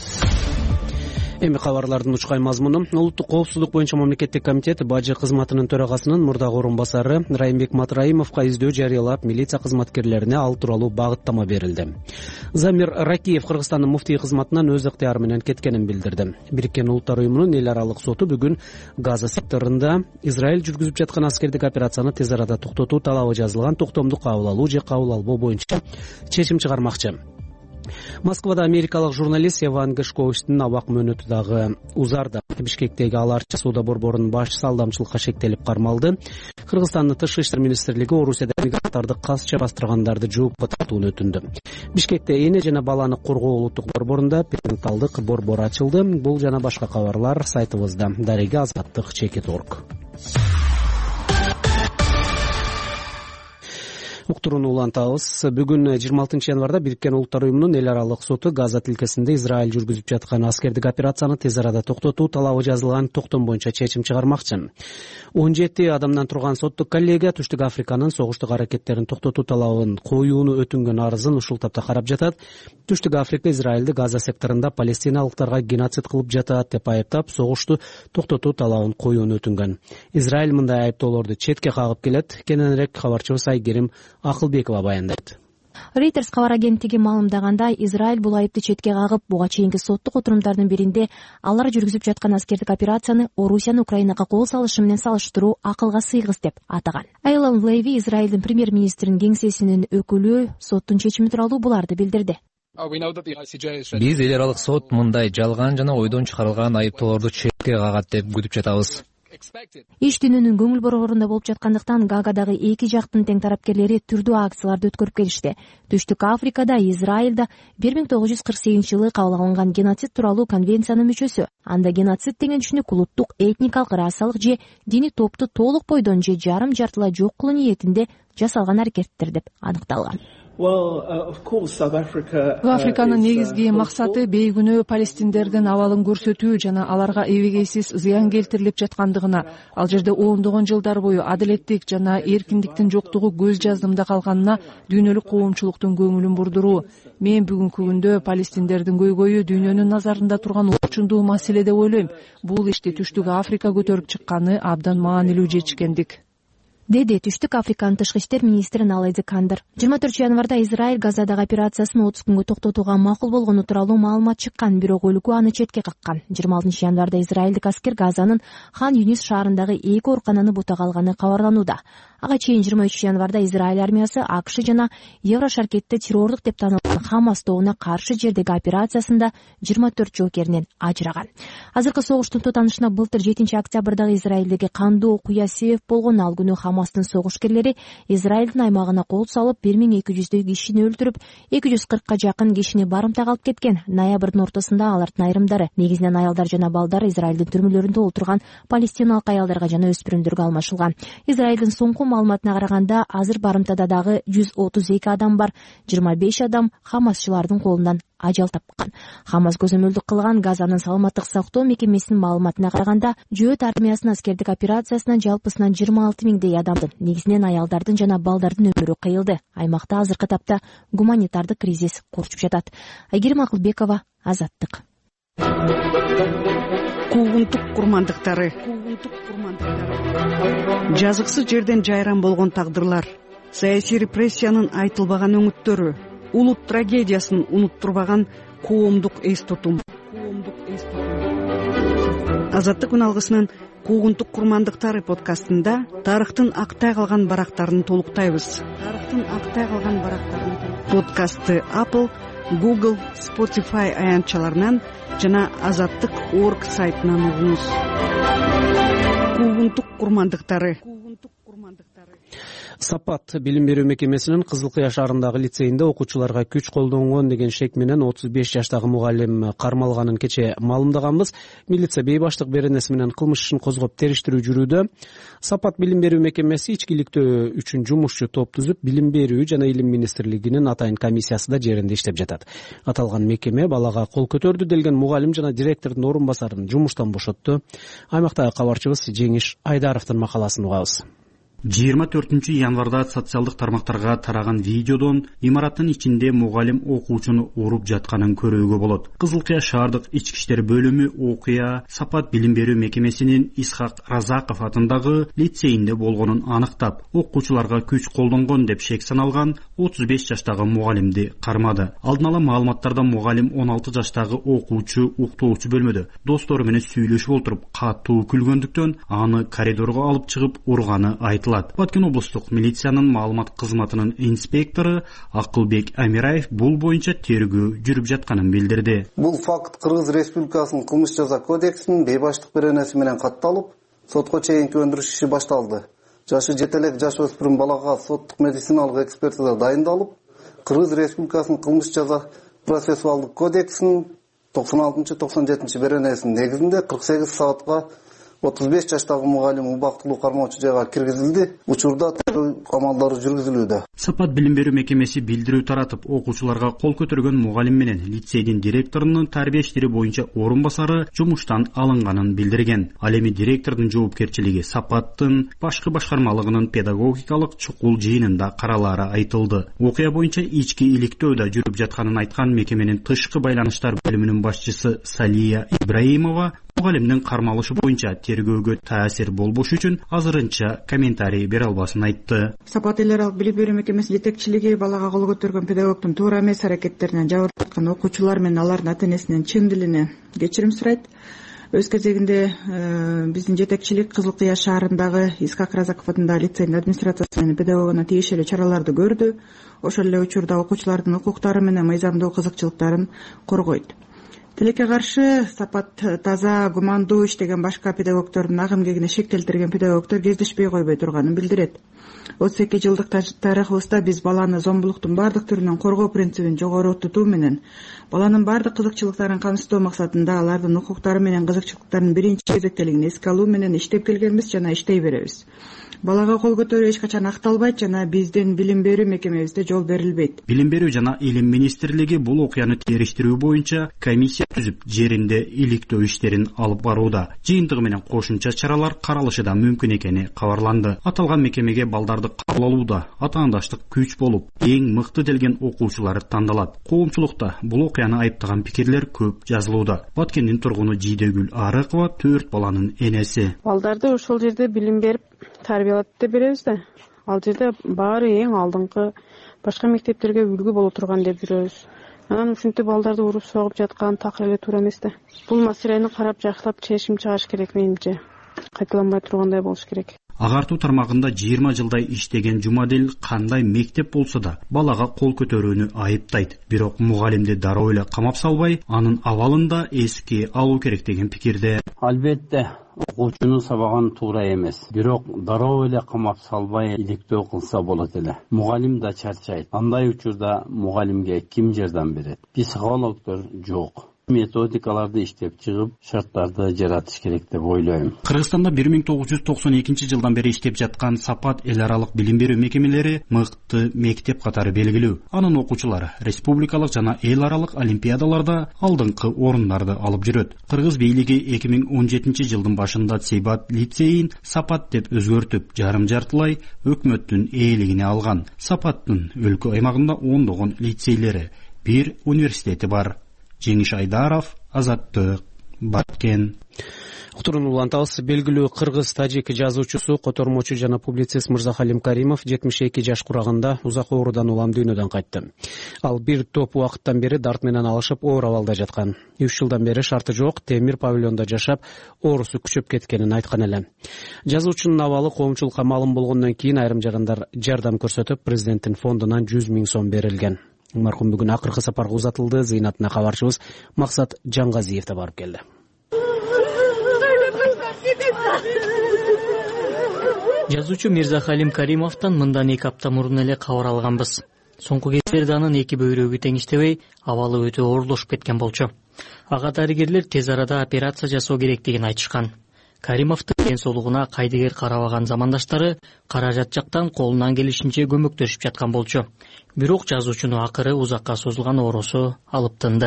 Эми кабарлардын учкай мазмуну. Улуттук коопсуздук боюнча мамлекеттик комитет бажы кызматынын төрагасынын мурдагы орун басары Райымбек Матраимовго издөө жарыялап, милиция кызматкерлерине ал тууралуу багыттама берилди. Замир Ракиев Кыргызстандын муфтий кызматынан өз ыктыяры менен кеткенин билдирди. Бириккен Улуттар уюмунун эл аралык соту бүгүн Газа секторунда Израиль жүргүзүп жаткан аскердик операцияны тез арада токтотуу талабы жазылган токтомду кабыл алуу же кабыл албоо боюнча чечим чыгармакчы. Москвада америкалык журналист Иван Гышковичтин абак мөөнөтү дагы узарды. Бишкектеги Ал Арча сууда борборунун башчысы алдамчылыкка шектелип кармалды. Кыргызстандын тышкы иштер министрлиги Орусияда мигранттарды касча бастыргандарды жоопко тартууну өтүндү. Бишкекте эне жана баланы коргоо улуттук борборунда перинаталдык борбор ачылды. Бул жана башка кабарлар сайтыбызда. Дареги Азаттык, Чекит точка орг. Уктурууну улантабыз. Бүгүн жыйырма алтынчы январда Бириккен Улуттар уюмунун эл аралык соту Газа тилкесинде Израиль жүргүзүп жаткан аскердик операцияны тез арада токтотуу талабы жазылган токтом боюнча чечим чыгармакчы. он жети адамдан турган соттук коллегия Түштүк Африканын согуштук аракеттерин токтотуу талабын коюуну өтүнгөн арызын ушул тапта карап жатат. Түштүк Африка Израилди Газа секторунда палестиналыктарга геноцид кылып жатат деп айыптап, согушту токтотуу талабын коюуну өтүнгөн. Израиль мындай айыптоолорду четке кагып келет. Кененирээк кабарчыбыз Айгерим Акылбекова баяндайт. Reuters кабар агенттиги маалымдагандай, Израиль бул айыпты четке кагып, буга чейинки соттук отурумдардын биринде алар жүргүзүп жаткан аскердик операцияны Орусиянын Украинага кол салышы менен салыштыруу акылга сыйгыз деп атаган. Айлон Леви, Израилдин премьер-министринин кеңсесинин өкүлү, соттун чечими тууралуу буларды билдирди. Биз эл аралык сот мындай жалган жана ойдон чыгарылган айыптоолорду четке кагат деп күтүп жатабыз. Иш дүйнөнүн көңүл борборунда болуп жаткандыктан Гаагадагы эки жактын тең тарапкерлери түрдүү акцияларды өткөрүп келишти. Түштүк Африкада, Израилда бир миң тогуз жүз кырк сегизинчи жылы кабыл алынган геноцид тууралуу конвенциянын мүчөсү. Анда геноцид деген түшүнүк улуттук, этникалык, расалык же диний топту толук бойдон же жарым жартылай жок кылуу ниетинде жасалган аракеттер деп аныкталган. Африканын негизги максаты бейгүнөө палестиндердин абалын көрсөтүү жана аларга эбегейсиз зыян келтирилип жаткандыгына, ал жерде ондогон жылдар бою адилеттик жана эркиндиктин жоктугу көз жаздымда калганына дүйнөлүк коомчулуктун көңүлүн бурдуруу. Мен бүгүнкү күндө палестиндердин көйгөйү дүйнөнүн назарында турган орчундуу маселе деп ойлойм. Бул ишти Түштүк Африка көтөрүп чыкканы абдан маанилүү жетишкендик, деди Түштүк Африканын тышкы иштер министри Наледи Кандыр. жыйырма төртүнчү январда Израиль Газадагы операциясын отуз күнгө токтотууга макул болгону тууралуу маалымат чыккан, бирок өлкө аны четке каккан. жыйырма алтынчы январда израилдик аскер Газанын Хан Юнис шаарындагы эки оорукананы бутага алганы кабарланууда. Ага чейин жыйырма үчүнчү январда Израиль армиясы АКШ жана Еврошаркетте террордук деп танылган Хамас тобуна каршы жердеги операциясында жыйырма төрт жоокеринен ажыраган. Азыркы согуштун тутанышына былтыр жетинчи октябрдагы Израилдеги кандуу окуя себеп болгон. Ал күнү Хамастын согушкерлери Израилдин аймагына кол салып, бир миң эки жүздөй кишини өлтүрүп, эки жүз кыркка жакын кишини барымтага алып кеткен. Ноябрдын ортосунда алардын айрымдары, негизинен аялдар жана балдар, Израилдин түрмөлөрүндө отурган палестиналык аялдарга жана өспүрүмдөргө алмашылган. Израилдин соңку маалыматына караганда, азыр барымтада дагы жүз отуз эки адам бар, жыйырма беш адам хамасчылардын колунан ажал тапкан. Хамас көзөмөлдүк кылган Газанын саламаттык сактоо мекемесинин маалыматына караганда, Жөөт армиясынын аскердик операциясынан жалпысынан жыйырма алты миңдей адамдын, негизинен аялдардын жана балдардын өмүрү кыйылды. Аймакта азыркы тапта гуманитардык кризис курчуп жатат. Айгерим Акылбекова, Азаттык. Куугунтук курмандыктары. Жазыксыз жерден жайран болгон тагдырлар, саясий репрессиянын айтылбаган өңүттөрү, улут трагедиясын унуттурбаган коомдук эс тутум. Азаттык күн алгысынын Куугунтук курмандыктары подкастында тарыхтын актай калган барактарын толуктайбыз. Тарыхтын актай калган барактарын подкастты Apple, Google, Spotify аянтчаларынан жана азаттык точка орг сайтынан угуңуз. Куугунтук курмандыктары. Сапат билим берүү мекемесинин Кызыл Кыя шаарындагы лицейинде окуучуларга күч колдонгон деген шек менен отуз беш жаштагы мугалим кармалганын кече маалымдаганбыз. Милиция бейбаштык беренеси менен кылмыш ишин козгоп териштирүү жүрүүдө. Сапат билим берүү мекемеси ичкиликтөө үчүн жумушчу топ түзүп, билим берүү жана илим министрлигинин атайын комиссиясы да жеринде иштеп жатат. Аталган мекеме балага кол көтөрдү делген мугалим жана директордун орун басарын жумуштан бошотту. Аймактагы кабарчыбыз Жеңиш Айдаровдун макаласын угабыз. жыйырма төртүнчү январда социалдык тармактарга тараган видеодон имараттын ичинде мугалим окуучуну уруп жатканын көрүүгө болот. Кызыл Кыя шаардык ички иштер бөлүмү окуя Сапат билим берүү мекемесинин Исхак Разаков атындагы лицейинде болгонун аныктап, окуучуларга күч колдонгон деп шек саналган отуз беш жаштагы мугалимди кармады. Алдын ала маалыматтарда мугалим он алты жаштагы окуучу уктоочу бөлмөдө достору менен сүйлөшүп отуруп катуу күлгөндүктөн аны коридорго алып чыгып урганы айтылат. Баткен облустук милициянын маалымат кызматынын инспектору Акылбек Амираев бул боюнча тергөө жүрүп жатканын билдирди. Бул факт Кыргыз Республикасынын кылмыш жаза кодексинин бейбаштык беренеси менен катталып, сотко чейинки өндүрүш иши башталды. Жашы жете элек жаш өспүрүм балага соттук медициналык экспертиза дайындалып, Кыргыз Республикасынын кылмыш жаза процессуалдык кодексинин токсон алтынчы токсон жетинчи беренесинин негизинде кырк сегиз саатка отуз беш жаштагы мугалим убактылуу кармоочу жайга киргизилди. Учурда тергөө амалдары жүргүзүлүүдө. Сапат билим берүү мекемеси билдирүү таратып, окуучуларга кол көтөргөн мугалим менен лицейдин директорунун тарбия иштери боюнча орун басары жумуштан алынганын билдирген. Ал эми директордун жоопкерчилиги Сапаттын башкы башкармалыгынын педагогикалык чукул жыйынында каралаары айтылды. Окуя боюнча ички иликтөөдө жүрүп жатканын айткан мекеменин тышкы байланыштар бөлүмүнүн башчысы Салия Ибраимова мугалимдин кармалышы боюнча тергөөгө таасир болбош үчүн азырынча комментарий бере албасын айтты. Сапат эл аралык билим берүү мекемеси жетекчилиги балага кол көтөргөн педагогдун туура эмес аракеттеринен жабырып аткан окуучулар менен алардын ата энесинин чын дилине кечирим сурайт. Өз кезегинде биздин жетекчилик Кызыл Кыя шаарындагы Исхак Разаков атындагы лицейдин администрациясы менен педагогуна тийишелүү чараларды көрдү. Ошол эле учурда окуучулардын укуктары менен мыйзамдуу кызыкчылыктарын коргойт. Тилекке каршы Сапат таза, гумандуу иштеген башка педагогдордун агым кегине шек келтирген педагогдор кездешпей койбой турганын билдирет. отуз эки жылдык тарыхыбызда биз баланы зомбулуктун бардык түрүнөн коргоо принцибин жогору тутуу менен баланын бардык кызыкчылыктарын камсыздоо максатында алардын укуктары менен кызыкчылыктарын биринчи кезектелигин эске алуу менен иштеп келгенбиз жана иштей беребиз. Балага кол көтөрүү эч качан акталбайт жана биздин билим берүү мекемебизде жол берилбейт. Билим берүү жана илим министрлиги бул окуяны териштирүү боюнча комиссия түзүп, жеринде иликтөө иштерин алып барууда. Жыйынтыгы менен кошумча чаралар каралышы да мүмкүн экени кабарланды. Аталган мекемеге балдарды кабыл алууда атаандаштык күч болуп, эң мыкты делген окуучулар тандалат. Коомчулукта бул окуяны айыптаган пикирлер көп жазылууда. Баткендин тургуну Жидегүл Арыкова төрт баланын энеси. Балдарды ошол жерде билим берип тарбиялап деп беребиз да. Ал жерде баары эң алдыңкы башка мектептерге үлгү боло турган деп жүрөбүз. Анан ушинтип балдарды уруп согуп жаткан такыр эле туура эмес да. Бул маселени карап жакшылап чечим чыгыш керек менимче. Кайталанбай тургандай болуш керек. агартуу тармагында жыйырма жылдай иштеген Жумадил кандай мектеп болсо да балага кол көтөрүүнү айыптайт. Бирок мугалимди дароо эле камап салбай, анын абалын да эске алуу керек деген пикирде. Албетте окуучуну сабаган туура эмес. Бирок дароо эле камап салбай иликтөө кылса болот эле. Мугалим да чарчайт. Андай учурда мугалимге ким жардам берет? Психологдор жок. Методикаларды иштеп чыгып, шарттарды жаратыш керек деп ойлойм. Кыргызстанда бир миң тогуз жүз токсон экинчи жылдан бери иштеп жаткан Сапат эл аралык билим берүү мекемелери мыкты мектеп катары белгилүү. Анын окуучулары республикалык жана эл аралык олимпиадаларда алдыңкы орундарды алып жүрөт. Кыргыз бийлиги эки миң он жетинчи жылдын башында Сейбат лицейин Сапат деп өзгөртүп, жарым жартылай өкмөттүн ээлигине алган. Сапаттын өлкө аймагында ондогон лицейлери, бир университети бар. Жеңиш Айдаров, Азаттык, Баткен. Уктурууну улантабыз. Белгилүү кыргыз тажик жазуучусу, котормочу жана публицист Мырзахалим Каримов жетимиш эки жаш курагында узак оорудан улам дүйнөдөн кайтты. Ал бир топ убакыттан бери дарт менен алышып, оор абалда жаткан. үч жылдан бери шарты жок темир павильондо жашап, оорусу күчөп кеткенин айткан эле. Жазуучунун абалы коомчулукка маалым болгондон кийин айрым жарандар жардам көрсөтүп, президенттин фондунан жүз миң сом берилген. Маркум бүгүн акыркы сапарга узатылды. Зыйнатына кабарчыбыз Максат Жаңгазиев да барып келди. Жазуучу Мирзахалим Каримовдон мындан эки апта мурун эле кабар алганбыз. Соңку кездерде анын эки бөйрөгү теңиштебей, абалы өтө оорлошуп кеткен болчу. Ага дарыгерлер тез арада операция жасоо керектигин айтышкан. Каримовдун ден соолугуна кайдыгер карабаган замандаштары каражат жактан колунан келишинче көмөктөшүп жаткан болчу. Бирок жазуучуну акыры узакка созулган оорусу алып тынды.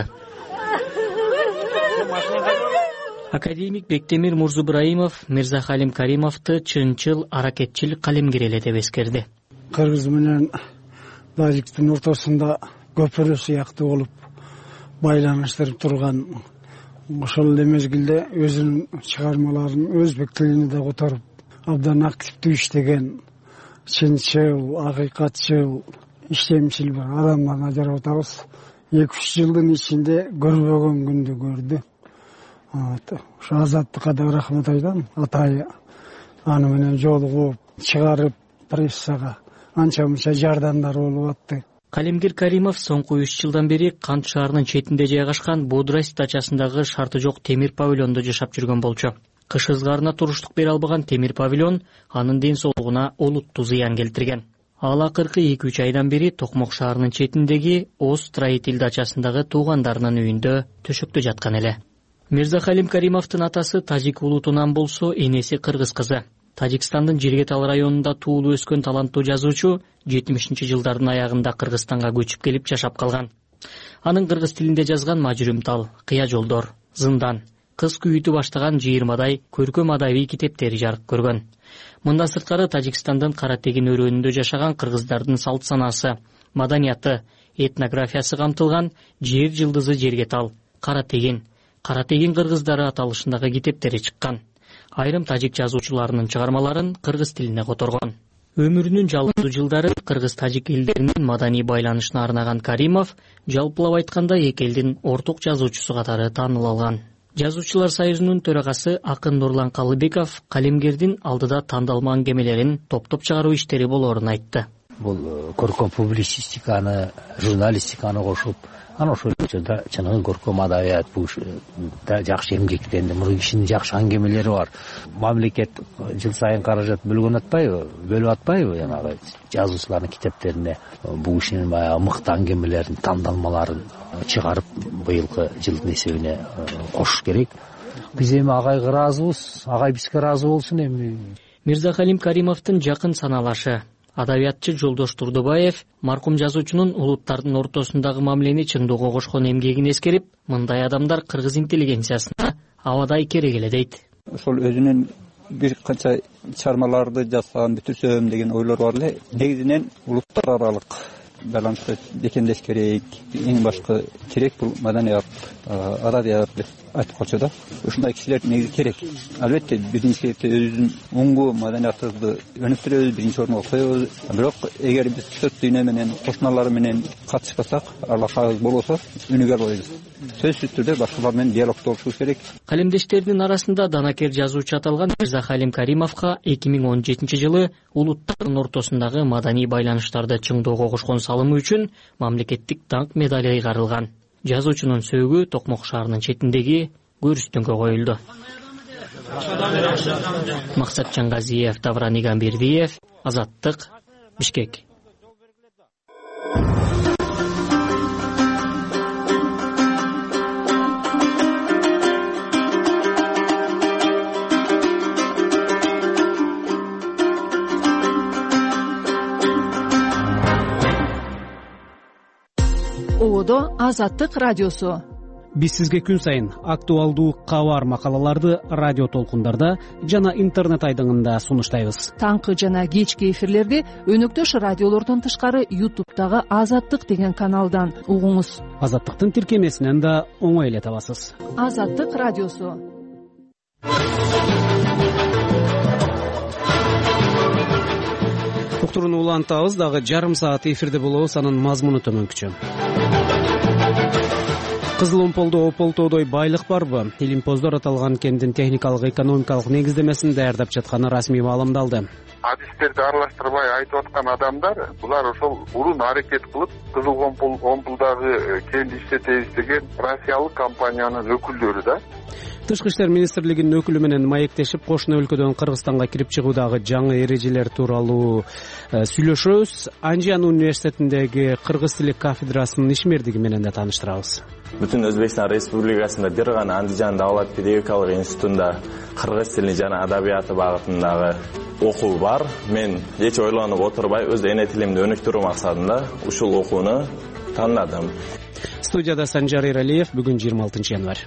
Академик Бектемир Мурзубраимов Мирзахалим Каримовду чынчыл, аракетчил калемгер эле деп эскерди. Кыргыз менен Тажиктин ортосунда көпүрө сыяктуу болуп байланыштырып турган ошол эле мезгилде өзүнүн чыгармаларын өзбек тилине да которуп, абдан активдүү иштеген, чынчыл, акыйкатчыл, иштемчил бир адамдан ажырап атабыз. эки үч жылдын ичинде көрбөгөн күндү көрдү. Ошо Азаттыкка да рахмат айтам. Атайы аны менен жолугуп, чыгарып прессага анча-мынча жардамдар болуп атты. Калемгер Каримов соңку үч жылдан бери Кант шаарынын четинде жайгашкан Бодрасть дачасындагы шарты жок темир павильондо жашап жүргөн болчу. Кыш ызгаарына туруштук бере албаган темир павильон анын ден соолугуна олуттуу зыян келтирген. Ал акыркы эки үч айдан бери Токмок шаарынын четиндеги Оз строитель дачасындагы туугандарынын үйүндө төшөктө жаткан эле. Мирзахалим Каримовдун атасы тажик улутунан болсо, энеси кыргыз кызы. Тажикстандын Жиргетал районунда туулуп өскөн таланттуу жазуучу жетимишинчи жылдардын аягында Кыргызстанга көчүп келип жашап калган. Анын кыргыз тилинде жазган Мажүрүм тал, Кыя жолдор, Зындан, Кыз күйүтү баштаган жыйырмадай көркөм адабий китептери жарык көргөн. Мындан сырткары Тажикстандын Кара Тегин өрөөнүндө жашаган кыргыздардын салт санаасы, маданияты, этнографиясы камтылган Жер жылдызы жерге тал, Кара Тегин, Кара Тегин кыргыздары аталышындагы китептери чыккан. Айрым тажик жазуучуларынын чыгармаларын кыргыз тилине которгон. Өмүрүнүн жалпы жылдары кыргыз-тажик элдеринин маданий байланышына арнаган Каримов жалпылап айтканда эки элдин орток жазуучусу катары таанылган. Жазуучулар союзунун төрагасы Акын Нурлан Калыбеков калемгердин алдыда тандалма аңгемелерин топтоп чыгаруу иштери болоорун айтты. Бул көркөм публицистиканы, журналистиканы кошуп, ана ошол учурда чыныгы көркөм адабият бул жакшы эмгектенди, муну кишинин жакшы аңгемелери бар. Мамлекет жыл сайын каражат бөлгөн атпайбы, бөлүп атпайбы жанагы жазуучулардын китептерине бул кишинин баягы мыкты аңгемелерин, тандалмаларын чыгарып быйылкы жылдын эсебине кошуш керек. Биз эми агайга ыраазыбыз, агай бизге ыраазы болсун эми. Мирзахалим Каримовдун жакын саналашы адабиятчы Жолдош Турдубаев маркум жазуучунун улуттардын ортосундагы мамилени чындоого кошкон эмгегин эскерип, мындай адамдар кыргыз интеллигенциясына абадай керек эле дейт. Ошол өзүнүн бир канча чыгармаларды жазсам, бүтүрсөм деген ойлор бар эле. Негизинен улуттар аралык байланышты бекемдеш керек. Эң башкы керек бул маданият, адабият деп айтып калчу да. Ушундай кишилер негизи керек. Албетте биринчи себепте өзүбүздүн оңгу маданиятыбызды өнүктүрөбүз, биринчи орунга коебуз. Бирок эгер биз сөз дүйнө менен кошуналар менен катышпасак, алакабыз болбосо өнүгө албайбыз. Сөзсүз түрдө башкалар менен диалогдо болушубуз керек. Калемдештеринин арасында данакер жазуучу аталган Мирза Халим Каримовго эки миң он жетинчи жылы улуттардын ортосундагы маданий байланыштарды чыңдоого кошкон салымы үчүн мамлекеттик даңк медали ыйгарылган. Жазуучунун сөөгү Токмок шаарынын четиндеги көрүстөнгө коюлду. Максат Чангазиев, Давран Игамбердиев, Азаттык, Бишкек. Ободо Азаттык радиосу. Биз сизге күн сайын актуалдуу кабар макалаларды радио толкундарда жана интернет айдыңында сунуштайбыз. Таңкы жана кечки эфирлерди өнөктөш радиолордон тышкары ютубтагы Азаттык деген каналдан угуңуз. Азаттыктын тиркемесинен да оңой эле табасыз. Азаттык радиосу. Уктурууну улантабыз, дагы жарым саат эфирде болобуз, анын мазмуну төмөнкүчө. Кызыл Омполдо Ополтоодой байлык барбы? Илимпоздор аталган кендин техникалык экономикалык негиздемесин даярдап жатканы расмий маалымдалды. Адистерди аралаштырбай айтып аткан адамдар, булар ошол урун аракет кылып, Кызыл Омполдогу кенди иштетебиз деген Россиялык компаниянын өкүлдөрү да. Тышкы иштер министрлигинин өкүлү менен маектешип, кошуна өлкөдөн Кыргызстанга кирип чыгуудагы жаңы эрежелер тууралуу сүйлөшөбүз. Анжан университетиндеги кыргыз тили кафедрасынын ишмердиги менен да тааныштырабыз. Бүтүн Өзбекстан Республикасында бир гана Андижан Давлат педагогикалык институтунда кыргыз тили жана адабияты багытындагы окуу бар. Мен эч ойлонуп отурбай, өз эне тилимди өнүктүрүү максатында ушул окууну тандадым. Студияда Санжар Эралиев, бүгүн жыйырма алтынчы январь.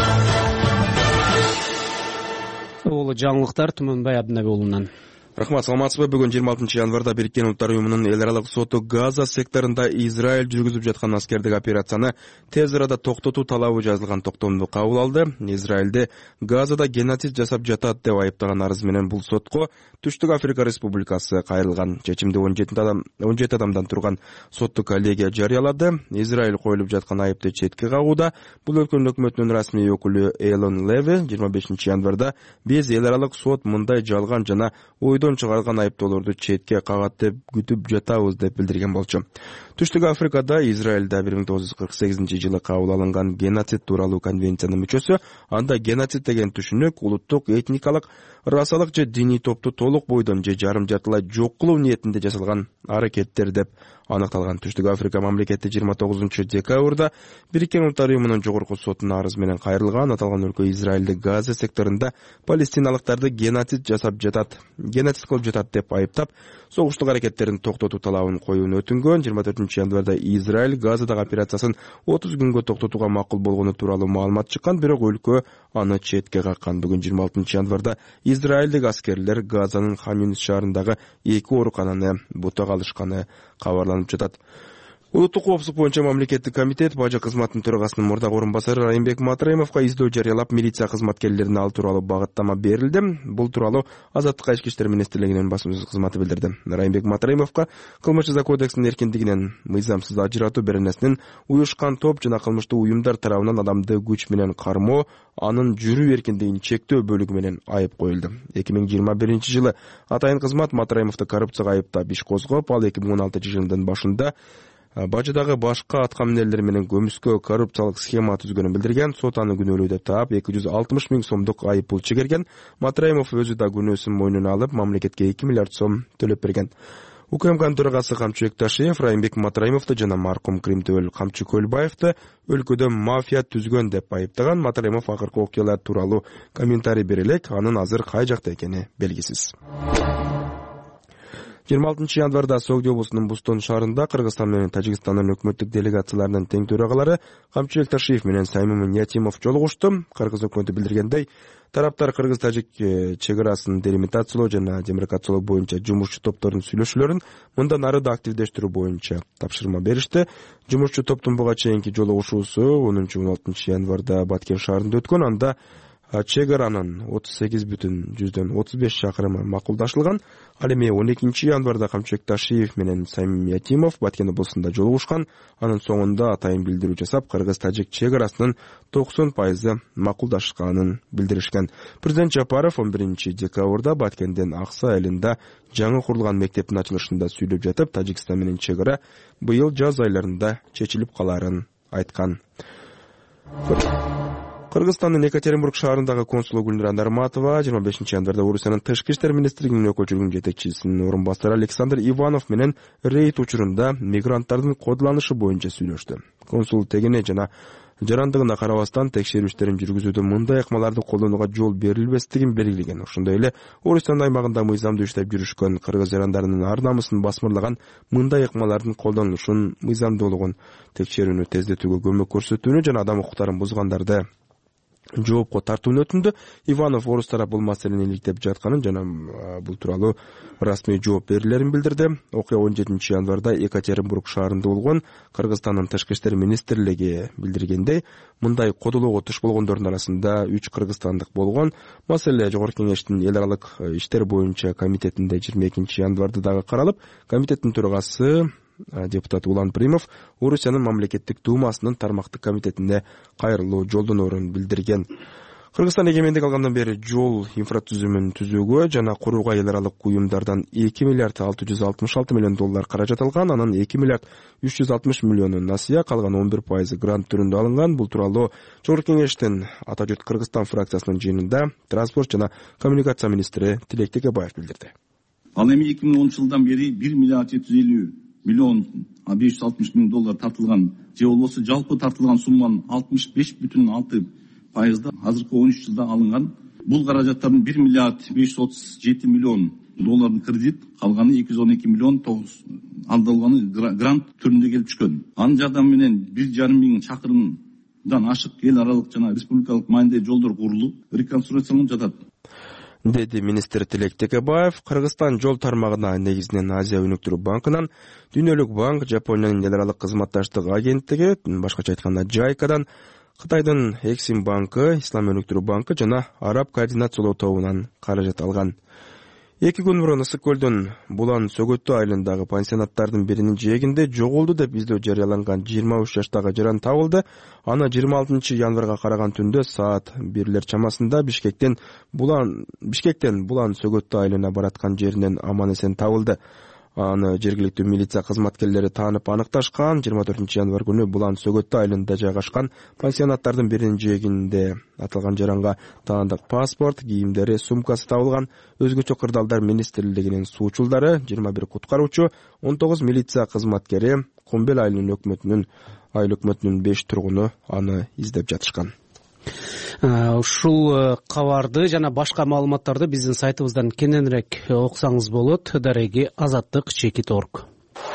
Улуу жаңылыктар Түмөнбай Абдынаби уулунан. Рахмат, саламатсызбы? Бүгүн жыйырма алтынчы январда Бириккен Улуттар уюмунун эл аралык соту Газа секторунда Израиль жүргүзүп жаткан аскердик операцияны тез арада токтотуу талабы жазылган токтомду кабыл алды. Израилде Газада геноцид жасап жатат деп айыптаган арыз менен бул сотко Түштүк Африка Республикасы кайрылган. Чечимди он жети адамдан турган соттук коллегия жарыялады. Израиль коюлуп жаткан айыпты четке кагууда. Бул өлкөнүн өкмөтүнүн расмий өкүлү Элон Леви жыйырма бешинчи январда биз эл аралык сот мындай жалган жана ойдон чыгарган айыптоолорду четке кагат деп күтүп жатабыз деп билдирген болчу. Түштүк Африкада Израилда бир миң тогуз жүз кырк сегизинчи жылы кабыл алынган геноцид тууралуу конвенциянын мүчөсү. Анда геноцид деген түшүнүк улуттук, этникалык, расалык же диний топту толук бойдон же жарым жартылай жок кылуу ниетинде жасалган аракеттер деп аныкталган. Түштүк Африка мамлекети жыйырма тогузунчу декабрда Бириккен Улуттар уюмунун жогорку сотуна арыз менен кайрылган. Аталган өлкө Израилде Газа секторунда палестиналыктарды геноцид жасап жатат, геноцид кылып жатат деп айыптап, согуштук аракеттерин токтотуу талабын коюуну өтүнгөн. жыйырма төртүнчү январда Израиль Газадагы операциясын отуз күнгө токтотууга макул болгону тууралуу маалымат чыккан, бирок өлкө аны четке каккан. Бүгүн жыйырма алтынчы январда Израилдик аскерлер Газанын Хан Юнис шаарындагы эки оорукананы бутага алышканы кабарланып жатат. Улуттук коопсуздук боюнча мамлекеттик комитет бажы кызматынын төрагасынын мурдагы орун басары Райымбек Матраимовго издөө жарыялап, милиция кызматкерлерине ал тууралуу багыттама берилди. Бул тууралуу Азаттыкка ички иштер министрлигинин басма кызматы билдирди. Райымбек Матраимовго кылмыш жаза кодексинин эркиндигинен мыйзамсыз ажыратуу беренесинин уюшкан топ жана кылмыштуу уюмдар тарабынан адамды күч менен кармоо, анын жүрүү эркиндигин чектөө бөлүгү менен айып коюлду. эки миң жыйырма биринчи жылы атайын кызмат Матраимовду коррупцияга айыптап иш козгоп, ал эки миң он алтынчы жылдын башында бажыдагы башка аткаминерлер менен көмүскө коррупциялык схема түзгөнүн билдирген. Сот аны күнөөлүү деп таап эки жүз алтымыш миң сомдук айып пул чегерген. Матраимов өзү да күнөөсүн мойнуна алып, мамлекетке эки миллиард сом төлөп берген. УКМКнын төрагасы Камчы Экташиев Райымбек Матраимовду жана маркум Кримтөөл Камчы Көлбаевди өлкөдө мафия түзгөн деп айыптаган. Матраимов акыркы окуялар тууралуу комментарий бере элек, анын азыр кай жакта экени белгисиз. жыйырма алтынчы январда Согди облусунун Бустон шаарында Кыргызстан менен Тажикстандын өкмөттүк делегацияларынын тең төрагалары Камчыбек Ташиев менен Саймимин Ятимов жолугушту. Кыргыз өкмөтү билдиргендей, тараптар кыргыз-тажик чек арасын делимитациялоо жана демаркациялоо боюнча жумушчу топтордун сүйлөшүүлөрүн мындан ары да активдештирүү боюнча тапшырма беришти. Жумушчу топтун буга чейинки жолугушуусу онунчу он алтынчы январда Баткен шаарында өткөн. Анда чек аранын отуз сегиз бүтүн жүздөн отуз беш чакырымы макулдашылган. Ал эми он экинчи январда Камчыбек Ташиев менен Саймим Ятимов Баткен облусунда жолугушкан. Анын соңунда атайын билдирүү жасап, кыргыз-тажик чек арасынын токсон пайызы макулдашканын билдиришкен. Президент Жапаров он биринчи декабрда Баткенден Аксы айылында жаңы курулган мектептин ачылышында сүйлөп жатып, Тажикстан менен чек ара быйыл жаз айларында чечилип каларын айткан. Кыргызстандын Екатеринбург шаарындагы консулу Гүлнара Нарматова жыйырма бешинчи январда Орусиянын Тышкы иштер министрлигинин өкүлчүлүгүнүн жетекчисинин орун басары Александр Иванов менен рейд учурунда мигранттардын кодуланышы боюнча сүйлөштү. Консул тегине жана жарандыгына карабастан текшерүү иштерин жүргүзүүдө мындай ыкмаларды колдонууга жол берилбестигин белгилеген. Ошондой эле Орусиянын аймагында мыйзамдуу иштеп жүрүшкөн кыргыз жарандарынын ар намысын басмырлаган мындай ыкмалардын колдонулушун, мыйзамдуулугун текшерүүнү тездетүүгө көмөк көрсөтүүнү жана адам укуктарын бузгандарды жоопко тартууну өтүндү. Иванов орус тарап бул маселени иликтеп жатканын жана бул тууралуу расмий жооп берилерин билдирди. Окуя он жетинчи январда Екатеринбург шаарында болгон. Кыргызстандын Тышкы иштер министрлиги билдиргендей, мындай кодулоого туш болгондордун арасында үч кыргызстандык болгон. Маселе Жогорку Кеңештин эл аралык иштер боюнча комитетинде жыйырма экинчи январда дагы каралып, комитеттин төрагасы депутат Улан Примов Орусиянын мамлекеттик думасынын тармактык комитетине кайрылуу жолдоноорун билдирген. Кыргызстан эгемендик алгандан бери жол инфратүзүмүн түзүүгө жана курууга эл аралык уюмдардан эки миллиард алты жүз алтымыш алты миллион доллар каражат алган. Анын эки миллиард үч жүз алтымыш миллиону насыя, калган он бир пайызы грант түрүндө алынган. Бул тууралуу Жогорку Кеңештин Ата журт Кыргызстан фракциясынын жыйынында транспорт жана коммуникация министри Тилек Текебаев билдирди. Ал эми эки миң онунчу жылдан бери бир миллиард жети жүз элүү миллион беш жүз алтымыш миң доллар тартылган, же болбосо жалпы тартылган сумманын алтымыш беш бүтүн алты пайызда азыркы он үч жылда алынган. Бул каражаттардын бир миллиард беш жүз отуз жети миллион долларын кредит, калганы эки жүз он эки миллион тогуз алдалганы грант түрүндө келип түшкөн. Анын жардамы менен бир жарым миң чакырымдан ашык эл аралык жана республикалык маанидеги жолдор курулуп, реконструкцияланып жатат, деди министр Тилек Текебаев. Кыргызстан жол тармагына негизинен Азия өнүктүрүү банкынан, Дүйнөлүк банк, Жапониянын эл аралык кызматташтык агенттиги, башкача айтканда Жайкадан, Кытайдын Эксим банкы, Ислам өнүктүрүү банкы жана Араб координациялоо тобунан каражат алган. Эки күн мурун Ысык көлдүн Булан Сөгөттүү айылындагы пансионаттардын биринин жээгинде жоголду деп издөө жарыяланган жыйырма үч жаштагы жаран табылды. Аны жыйырма алтынчы январга караган түндө саат бирлер чамасында Бишкектен Булан Бишкектен Булан Сөгөттүү айылына бараткан жеринен аман эсен табылды. Аны жергиликтүү милиция кызматкерлери таанып аныкташкан. жыйырма төртүнчү январ күнү Булан Сөгөттүү айылында жайгашкан пансионаттардын биринин жээгинде аталган жаранга таандык паспорт, кийимдери, сумкасы табылган. Өзгөчө кырдаалдар министрлигинин суучулдары, жыйырма бир куткаруучу, он тогуз милиция кызматкери, Комбел айылынын өкмөтүнүн айыл өкмөтүнүн беш тургуну аны издеп жатышкан. Ушул кабарды жана башка маалыматтарды биздин сайтыбыздан кененирээк окусаңыз болот. Дареги азаттык чекит точка орг.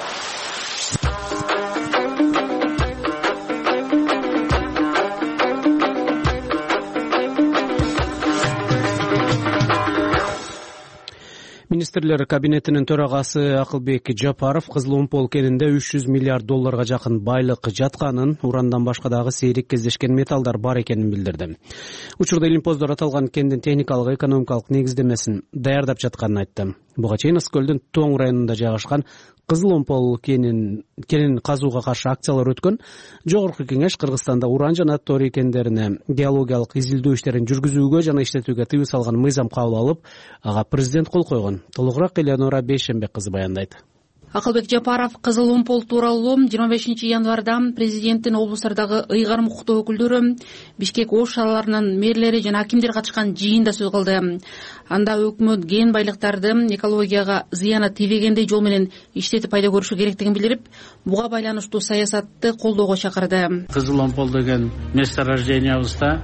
Министрлер кабинетинин төрагасы Акылбек Жапаров Кызыл Омпол кенинде үч жүз миллиард долларга жакын байлык жатканын, урандан башка дагы сейрек кездешкен металлдар бар экенин билдирди. Учурда илимпоздор аталган кендин техникалык экономикалык негиздемесин даярдап жатканын айтты. Буга чейин Ысык көлдүн Тоң районунда жайгашкан Кызыл Омпол кенин кенин казууга каршы акциялар өткөн. Жогорку Кеңеш Кыргызстанда уран жана торий кендерине геологиялык изилдөө иштерин жүргүзүүгө жана иштетүүгө тыюу салган мыйзам кабыл алып, ага президент кол койгон. Толугураак Элеонора Бейшембек кызы баяндайт. Акылбек Жапаров Кызыл Омпол тууралуу жыйырма бешинчи январда президенттин облустардагы ыйгарым укуктуу өкүлдөрү, Бишкек Ош шаарларынын мэрлери жана акимдер катышкан жыйында сөз кылды. Анда өкмөт кен байлыктарды экологияга зыяны тийбегендей жол менен иштетип пайда көрүшү керектигин билдирип, буга байланыштуу саясатты колдоого чакырды. Кызыл Омпол деген месторождениябызда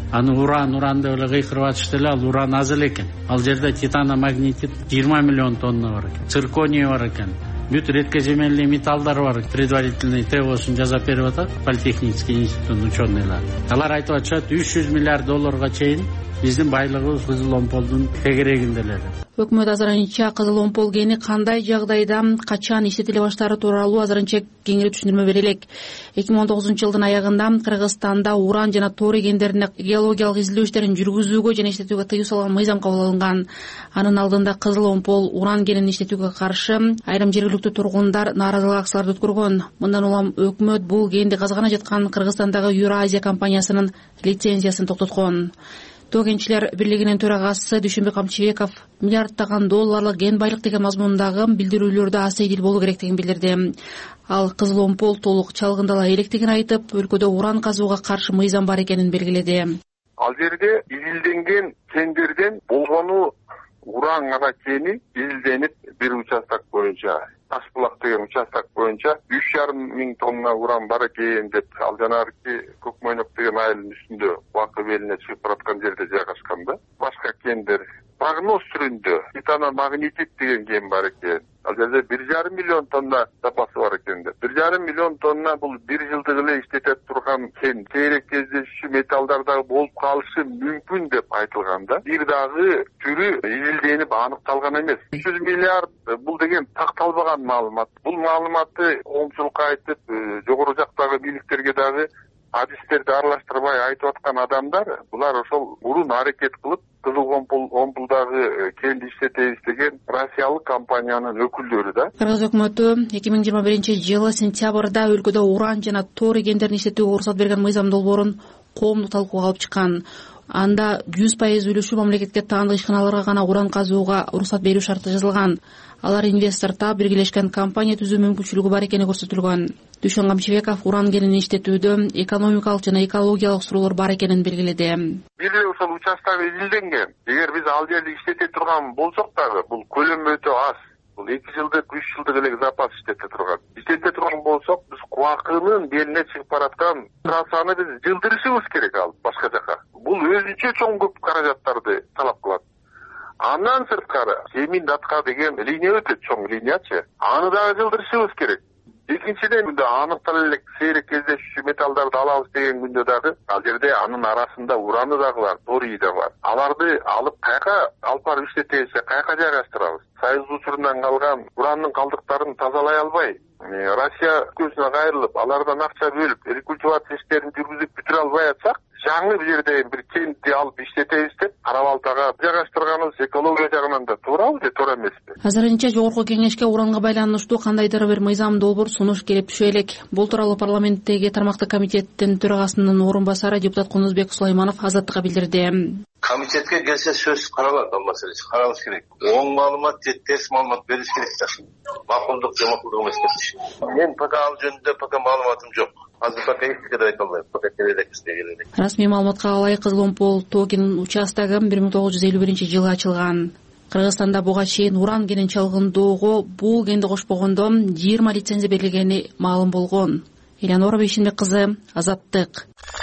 аны уран уранды эле кыйкырып атышты эле, ал уран аз эле экен. Ал жерде титаномагнетит жыйырма миллион тонна бар экен, цирконий бар экен, бүт редкоземельный металлдар бар. Предварительный ТЭОсун жасап берип атат Политехнический институттун ученыйлары. Алар айтып атышат, үч жүз миллиард долларга чейин биздин байлыгыбыз кызыл омполдун тегерегинде эле. Өкмөт азырынча кызыл омпол кени кандай жагдайда качан иштетиле баштаары тууралуу азырынча кеңири түшүндүрмө бере элек. эки миң он тогузунчу жылдын аягында Кыргызстанда уран жана торий кендерине геологиялык изилдөө иштерин жүргүзүүгө жана иштетүүгө тыюу салган мыйзам кабыл алынган. Анын алдында кызыл омпол уран кенин иштетүүгө каршы айрым жергиликтүү тургундар нааразылык акцияларды өткөргөн. Мындан улам өкмөт бул кенди казгана жаткан Кыргызстандагы Юразия компаниясынын лицензиясын токтоткон. Тоо кенчилер бирлигинин төрагасы Дүйшөнбек Камчыбеков миллиарддаган долларлык кен байлык деген мазмундагы билдирүүлөрдө аз сейдил болуу керектигин билдирди. Ал кызыл омпол толук чалгындала электигин айтып, өлкөдө уран казууга каршы мыйзам бар экенин белгиледи. Ал жерде изилденген кендерден болгону уран гана кени изилденип бир участок боюнча, Ташбулак деген участок боюнча үч жарым миң тонна уран бар экен деп, ал жанагы Көкмөйнөк деген айылдын үстүндө Бакы белине чыгып бараткан жерде жайгашкан да. Башка кендер прогноз түрүндө титаномагнетит деген кен бар экен. Ал жерде бир жарым миллион тонна запасы бар экен деп. бир жарым миллион тонна бул бир жылдык эле иштете турган кен. Сейрек кездешүү металлдар дагы болуп калышы мүмкүн деп айтылган да. Бир дагы түрү изилденип аныкталган эмес. үч жүз миллиард бул деген такталбаган маалымат. Бул маалыматты коомчулукка айтып, жогору жактагы бийликтерге дагы адистерди аралаштырбай айтып аткан адамдар, булар ошол мурун аракет кылып кызыл омпулдагы кенди иштетебиз деген Россиялык компаниянын өкүлдөрү да. Кыргыз өкмөтү эки миң жыйырма биринчи жылы сентябрда өлкөдө уран жана торий кендерин иштетүүгө уруксат берген мыйзам долбоорун коомдук талкууга алып чыккан. Анда жүз пайыз үлүшү мамлекетке таандык ишканаларга гана уран казууга уруксат берүү шарты жазылган. Алар инвестор таап биргелешкен компания түзүү мүмкүнчүлүгү бар экени көрсөтүлгөн. Дүйшөн Камчыбеков уран кенин иштетүүдө экономикалык жана экологиялык суроолор бар экенин белгиледи. Бир эле ошол участок изилденген. Эгер биз ал жерди иштете турган болсок дагы, бул көлөмү өтө аз. Бул эки жылдык, үч жылдык эле запас иштете турган. Иштете турган болсок, биз Кубакынын белине чыгып бараткан трассаны биз жылдырышыбыз керек ал башка жака. Бул өзүнчө чоң көп каражаттарды талап кылат. Андан сырткары Семин Датка деген линия өтөт, чоң линиячы. Аны дагы жылдырышыбыз керек. Экинчиден аныктала элек сейрек кездешүүчү металлдарды алабыз деген күндө дагы ал жерде анын арасында ураны дагы бар, торий да бар. Аларды алып кайка алып барып иштетебиз, кайка жайгаштырабыз? Союз учурунан калган уранын калдыктарын тазалай албай, Россия өлкөсүнө кайрылып, алардан акча бөлүп, рекультивация иштерин жүргүзүп бүтүрө албай атсак, жаңы бир жерде бир кентти алып иштетебиз деп Кара Балтага жайгаштырганыбыз экология жагынан да туурабы же туура эмеспи? Азырынча жогорку кеңешке уранга байланыштуу кандайдыр бир мыйзам долбоор сунуш келип түшө элек. Бул тууралуу парламенттеги тармактык комитеттин төрагасынын орун басары депутат Кунузбек Сулайманов Азаттыкка билдирди. Комитетке келсе сөзсүз каралат ал маселе, каралыш керек. Оң маалымат же терс маалымат бериш керек да. Макулдук же макулдук эмес деп. Мен пока ал жөнүндө пока маалыматым жок. Азыр пока эч кандай айта албайм. Пока келелек иштегелек. Расмий маалыматка ылайык кызыл омпол тоо кен участогу бир миң тогуз жүз элүү биринчи жылы ачылган. Кыргызстанда буга чейин уран кенин чалгындоого бул кенди кошпогондо жыйырма лицензия берилгени маалым болгон. Элянора Бейшенбек кызы, Азаттык.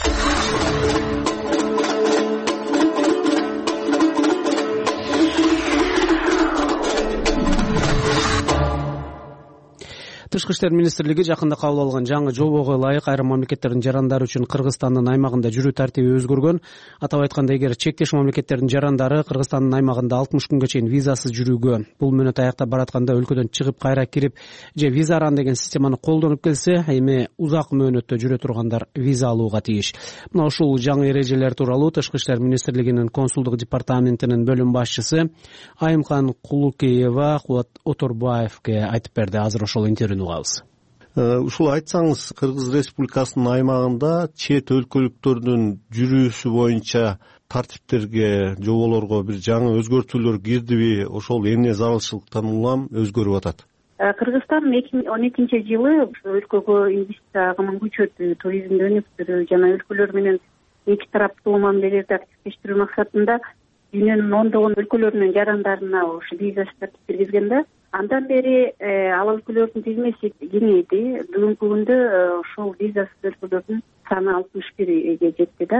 Тышкы иштер министрлиги жакында кабыл алган жаңы жобого ылайык айрым мамлекеттердин жарандары үчүн Кыргызстандын аймагында жүрүү тартиби өзгөргөн. Атап айтканда, эгер чектеш мамлекеттердин жарандары Кыргызстандын аймагында алтымыш күнгө чейин визасыз жүрүүгө, бул мөөнөт аяктап баратканда өлкөдөн чыгып кайра кирип же виза аран деген системаны колдонуп келсе, эми узак мөөнөттө жүрө тургандар виза алууга тийиш. Мына ушул жаңы эрежелер тууралуу Тышкы иштер министрлигинин консулдук департаментинин бөлүм башчысы Айымкан Кулукеева Кубат Оторбаевге айтып берди. Азыр ошол интервьюну угабыз. Ушул айтсаңыз, Кыргыз Республикасынын аймагында чет өлкөлүктөрдүн жүрүүсү боюнча тартиптерге, жоболорго бир жаңы өзгөртүүлөр кирдиби? Ошол эмне зарылчылыктан улам өзгөрүп атат? Кыргызстан эки миң он экинчи жылы өлкөгө инвестиция агымын күчөтүү, туризмди өнүктүрүү жана өлкөлөр менен эки тараптуу мамилелерди активдештирүү максатында дүйнөнүн ондогон өлкөлөрүнүн жарандарына ушу виза тартип киргизген да. Андан бери ал өлкөлөрдүн тизмеси кеңейди. Бүгүнкү күндө ошол визасыз өлкөлөрдүн саны алтымыш бирге жетти да.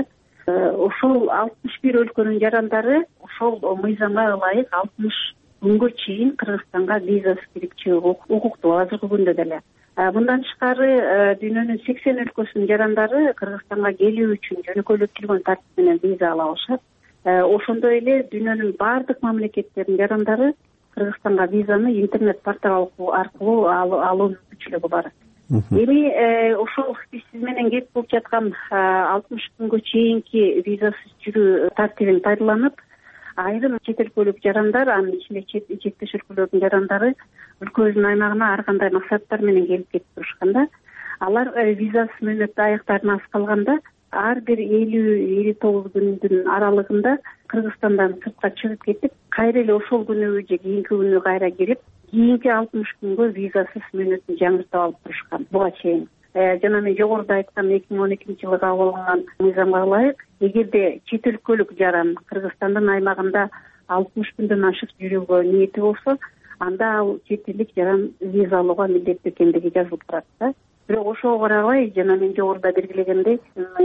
ошол алтымыш бир өлкөнүн жарандары ошол мыйзамга ылайык алтымыш күнгө чейин Кыргызстанга визасыз кирип чыгууга укуктуу азыркы күндө деле. Мындан тышкары дүйнөнүн сексен өлкөсүнүн жарандары Кыргызстанга келүү үчүн жөнөкөйлөтүлгөн тартип менен виза ала алышат. Ошондой эле дүйнөнүн баардык мамлекеттеринин жарандары Кыргызстанга визаны интернет портал аркылуу алуу мүмкүнчүлүгү бар. Эми ошол биз сиз менен кеп болуп жаткан алтымыш күнгө чейинки визасыз жүрүү тартибин пайдаланып, айрым чет өлкөлүк жарандар, анын ичинде четтеш өлкөлөрдүн жарандары өлкөбүздүн аймагына ар кандай максаттар менен келип кетип турушканда, алар визасыз мөөнөттү аяктарына калганда ар бир элүү элүү тогуз күндүн аралыгында Кыргызстандан сыртка чыгып кетип, кайра эле ошол күнү же кийинки күнү кайра кирип, кийинки алтымыш күнгө визасыз мөөнөтүн жаңыртып алып турушкан буга чейин. Жана мен жогоруда айткан эки миң он экинчи жылы кабыл алынган мыйзамга ылайык, эгерде чет өлкөлүк жаран Кыргызстандын аймагында алтымыш күндөн ашык жүрүүгө ниети болсо, анда ал чет элдик жаран виза алууга милдеттүү экендиги жазылып турат да. Бирок ошого карабай, жана мен жогоруда белгилегендей,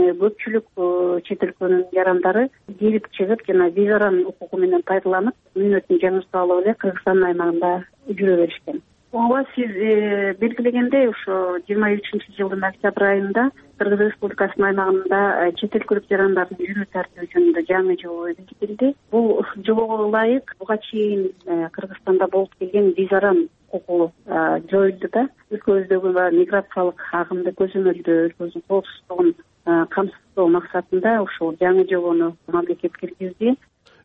көпчүлүк чет өлкөнүн жарандары кирип чыгып жана визанын укугу менен пайдаланып, мөөнөтүн жаңыртып алып эле Кыргызстандын аймагында жүрө беришкен. Ооба, сиз белгилегендей, ошо жыйырма үчүнчү жылдын октябрь айында Кыргыз Республикасынын аймагында чет өлкөлүк жарандардын жүрүү тартиби жөнүндө жаңы жобо бекитилди. Бул жобого ылайык буга чейин Кыргызстанда болуп келген визаран укугу жоюлду да. Өлкөбүздөгү миграциялык агымды көзөмөлдөө, өлкөбүздүн коопсуздугун камсыздоо максатында ушул жаңы жобону мамлекет киргизди.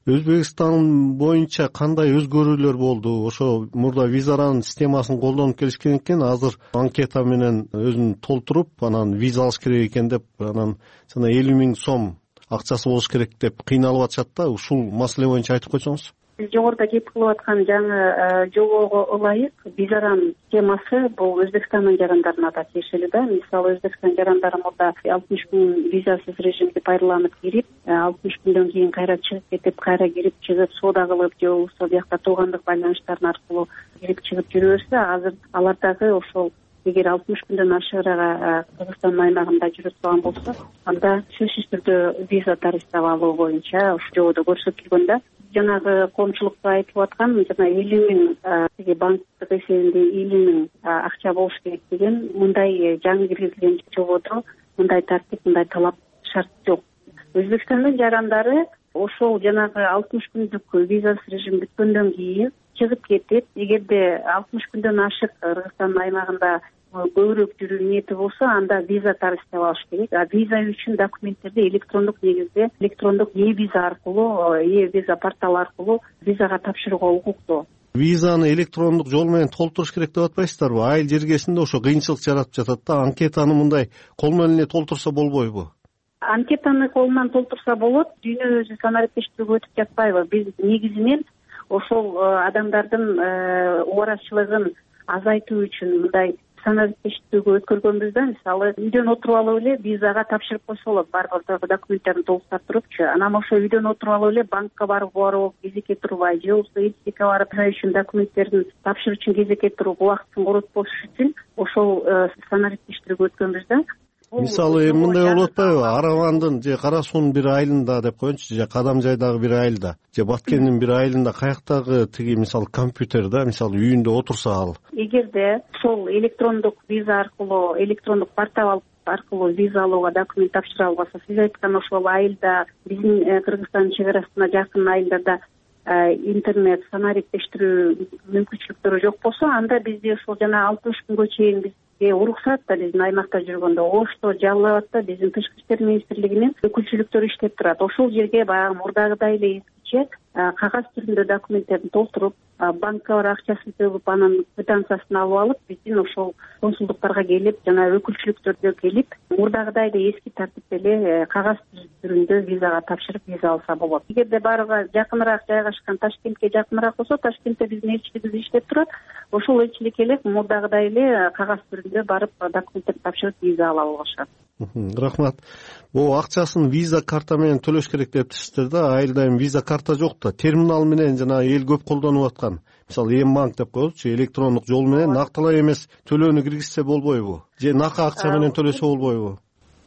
Өзбекстан боюнча кандай өзгөрүүлөр болду? Ошо мурда визаран системасын колдонуп келишкен экен, азыр анкета менен өзүн толтуруп, анан виза алыш керек экен деп, анан жана элүү миң сом акчасы болуш керек деп кыйналып атышат да. Ушул маселе боюнча айтып койсоңуз. Биз жогоруда кеп кылып аткан жаңы жобого ылайык визаран системасы бул Өзбекстандын жарандарына да тиешелүү да. Мисалы, Өзбекстан жарандары мурда алтымыш күн визасыз режимди пайдаланып кирип, алтымыш күндөн кийин кайра чыгып кетип, кайра кирип чыгып, соода кылып же болбосо биякта туугандык байланыштарын аркылуу кирип чыгып жүрө берсе, азыр алар дагы ошол эгер алтымыш күндөн ашыгыраак Кыргызстандын аймагында жүрө турган болсо, анда сөзсүз түрдө виза тарифтеп алуу боюнча ушул жободо көрсөтүлгөн да. Жанагы коомчулукта айтылып аткан жана элүү миң банктык эсебинде элүү миң акча болуш керек деген мындай жаңы киргизилген жободо мындай тартип, мындай талап шарт жок. Өзбекстандын жарандары ошол жанагы алтымыш күндүк визасыз режим бүткөндөн кийин чыгып кетип, эгерде алтымыш күндөн ашык Кыргызстандын аймагында көбүрөөк жүрүү ниети болсо, анда виза тарифтеп алыш керек. А виза үчүн документтерди электрондук негизде, электрондук e-виза аркылуу, e-виза портал аркылуу визага тапшырууга укуктуу. Визаны электрондук жол менен толтуруш керек деп атпайсыздарбы? Айыл жергесинде ошо кыйынчылык жаратып жатат да. Анкетаны мындай кол менен толтурса болбойбу? Анкетаны кол менен толтурса болот, дүйнө өзү санариптештирүүгө өтүп жатпайбы? Биз негизинен ошол адамдардын убарачылыгын азайтуу үчүн мындай санариптештирүүгө өткөргөнбүз да. Мисалы, үйдөн отуруп алып эле визага тапшырып койсо болот, баардык документтерин толуктап турупчу. Анан ошо үйдөн отуруп алып эле банкка барып барып кезекке турбай, же болбосо элчиликке барып үчүн документтерин тапшыруу үчүн кезекке туруп убактын коротпош үчүн ошол санариптештирүүгө өткөнбүз да. Мисалы, мындай болуп атпайбы? Аравандын же Кара суунун бир айылында деп коеюнчу, же Кадамжайдагы бир айылда, же Баткендин бир айылында каяктагы тиги мисалы компьютер да, мисалы үйүндө отурса ал. Эгерде сол электрондук виза аркылуу, электрондук портал аркылуу виза алууга документ тапшыра албаса, сиз айткан ошол айылда, биздин Кыргызстандын чек арасына жакын айылдарда интернет санариптештирүү мүмкүнчүлүктөрү жок болсо, анда бизде ошол жана алтымыш күнгө чейин биз уруксат да биздин аймакта жүргөндө ошто жалалат да биздин тышкы иштер министрлигинин өкүлчүлүктөрү иштеп турат. Ошол жерге баягы мурдагыдай эле эскиче кагаз түрүндө документтерин толтуруп, банкка барып акчасын төгүп, анан квитанциясын алып алып, биздин ошол консулдуктарга келип, жана өкүлчүлүктөргө келип, мурдагыдай эле эски тартипте эле кагаз түрүндө визага тапшырып виза алса болот. Эгерде барыга жакыныраак жайгашкан Ташкентке жакыныраак болсо, Ташкентте биздин элчилигибиз иштеп турат. Ошол элчиликке эле мурдагыдай эле кагаз түрүндө барып документтерди тапшырып виза ала алышат. Рахмат. Бул акчасын виза карта менен төлөш керек дептирсиздер да. Айылда эми виза карта жок да. Терминал менен жана эл көп колдонуп аткан. Мисалы, М-банк деп коелучу, электрондук жол менен нактылай эмес төлөөнү киргизсе болбойбу? Же накы акча менен төлөсө болбойбу?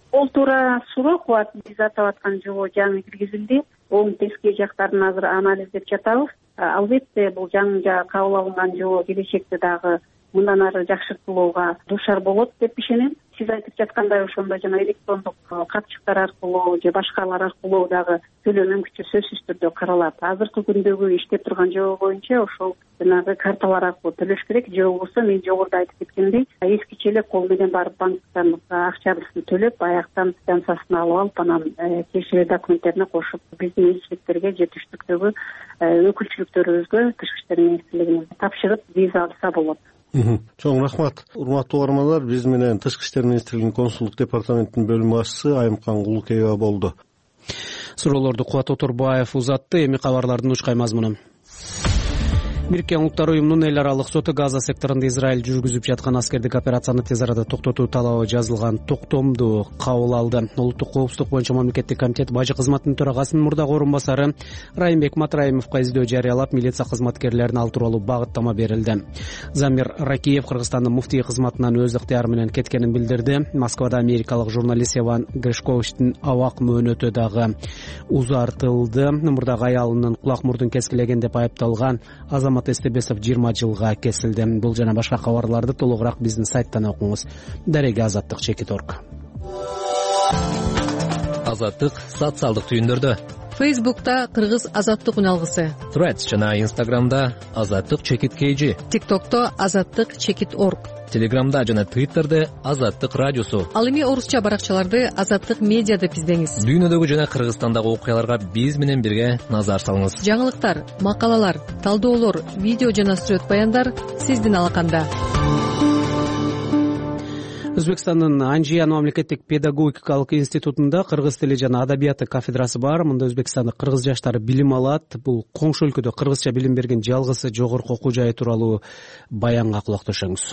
Бул туура суроо. Кубат биз атап аткан жобо жаңы киргизилди. Оң терски жактарын азыр анализдеп жатабыз. Албетте бул жаңы кабыл алынган жобо келечекте дагы мындан ары жакшыртылууга дуушар болот деп ишенем. Сиз айтып жаткандай ошондо жана электрондук катчыктар аркылуу же башкалар аркылуу дагы төлөө мүмкүнчүлүгү сөзсүз түрдө каралат. Азыркы күндөгү иштеп турган жобо боюнча ошол жанагы карталар аркылуу төлөш керек. же болбосо мен жогоруда айтып кеткендей эскиче эле кол менен барып банктан акчасын төлөп аяктан станциясын алып алып анан тиешелүү документтерине кошуп биздин элчиликтерге же түштүктөгү өкүлчүлүктөрүбүзгө Тышкы иштер министрлигине тапшырып виза алса болот. Чоң рахмат. Урматтуу угармандар, биз менен Тышкы иштер министрлигинин консулдук департаментинин бөлүм башчысы Айымкан Кулукеева болду. Суроолорду Кубат Оторбаев узатты. Эми кабарлардын учкай мазмуну. Бириккен Улуттар уюмунун эл аралык соту Газа секторунда Израиль жүргүзүп жаткан аскердик операцияны тез арада токтотуу талабы жазылган токтомду кабыл алды. Улуттук коопсуздук боюнча мамлекеттик комитет бажы кызматынын төрагасынын мурдагы орун басары Райымбек Матраимовго издөө жарыялап, милиция кызматкерлерине ал тууралуу багыттама берилди. Замир Ракиев Кыргызстандын муфтий кызматынан өз ыктыяры менен кеткенин билдирди. Москвада америкалык журналист Иван Гришковичтин абак мөөнөтү дагы узартылды. Мурдагы аялынын кулак мурдун кескилеген деп айыпталган Азамат Эстебесов жыйырма жылга кесилди. Бул жана башка кабарларды толугураак биздин сайттан окуңуз. Дареги азаттык чекит точка орг. Азаттык социалдык түйүндөрдө. Фейсбукта Кыргыз азаттык үналгысы. Threads жана Инстаграмда азаттык чекит kg. ТикТокто азаттык чекит точка орг. Телеграмда жана Твиттерде азаттык радиосу. Ал эми орусча баракчаларды азаттык медиа деп издеңиз. Дүйнөдөгү жана Кыргызстандагы окуяларга биз менен бирге назар салыңыз. Жаңылыктар, макалалар, талдоолор, видео жана сүрөт баяндар сиздин алаканда. Өзбекстандын Анжиян мамлекеттик педагогикалык институтунда кыргыз тили жана адабияты кафедрасы бар. Мында Өзбекстандык кыргыз жаштары билим алат. Бул коңшу өлкөдө кыргызча билим берген жалгысы жогорку окуу жайы тууралуу баянга кулакташыңыз.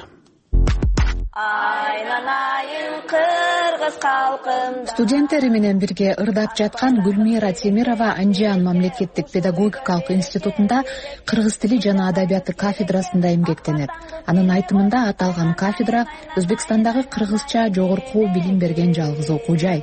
Айланайын кыргыз калкым. Студенттери менен бирге ырдап жаткан Гүлмира Темирова Анжиян мамлекеттик педагогикалык институтунда кыргыз тили жана адабияты кафедрасында эмгектенет. Анын айтымында аталган кафедра Өзбекстандагы кыргызча жогорку билим берген жалгыз окуу жай.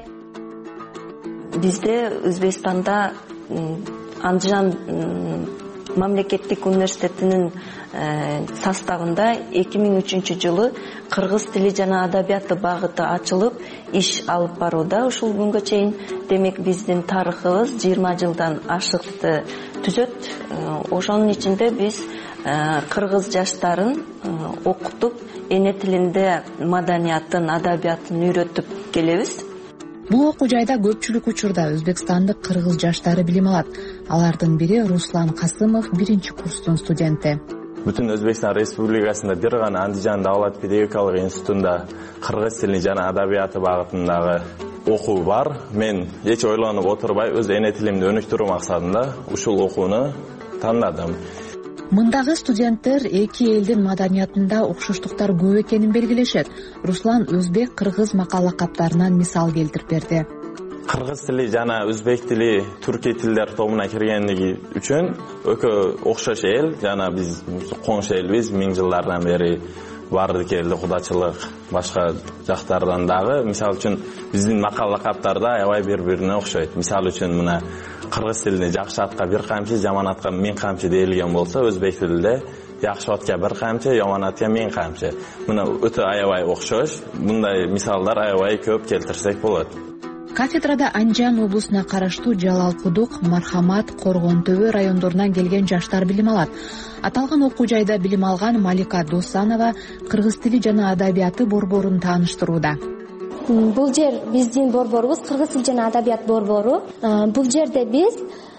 Бизде Өзбекстанда Анжиян мамлекеттик университетинин составында эки миң үчүнчү жылы кыргыз тили жана адабияты багыты ачылып иш алып барууда. Ушул күнгө чейин демек биздин тарыхыбыз жыйырма жылдан ашыкты түзөт. Ошонун ичинде биз кыргыз жаштарын окутуп, эне тилинде маданиятын, адабиятын үйрөтүп келебиз. Бул окуу жайда көпчүлүк учурда өзбекстандык кыргыз жаштары билим алат. Алардын бири Руслан Касымов, биринчи курстун студенти. Бүтүн Өзбекстан Республикасында бир гана Андижан Давлат педагогикалык институтунда кыргыз тили жана адабияты багытындагы окуу бар. Мен эч ойлонуп отурбай өз эне тилимди өнүктүрүү максатында ушул окууну тандадым. Мындагы студенттер эки элдин маданиятында окшоштуктар көп экенин белгилешет. Руслан өзбек кыргыз макал лакаптарынан мисал келтирип берди. Кыргыз тили жана өзбек тили түркий тилдер тобуна киргендиги үчүн экөө окшош эл, жана биз коңшу элбиз. Миң жылдардан бери барды келди кудачылык башка жактардан дагы. Мисалы үчүн биздин макал лакаптарда аябай бири-бирине окшойт. Мисалы үчүн мына кыргыз тилинде жакшы атка бир камчы, жаман атка миң камчы deyilген болсо, өзбек тилинде жакшы атка бир камчы, жаман атка миң камчы. Мына өтө аябай окшош. Мындай мисалдар аябай көп келтирсек болот. Кафедрада Анжан облусуна караштуу Жалал Кудук, Мархамат, Коргон Төбө райондорунан келген жаштар билим алат. Аталган окуу жайда билим алган Малика Досанова кыргыз тили жана адабияты борборун тааныштырууда. Бул жер биздин борборубуз, кыргыз тил жана адабият борбору. Бул жерде биз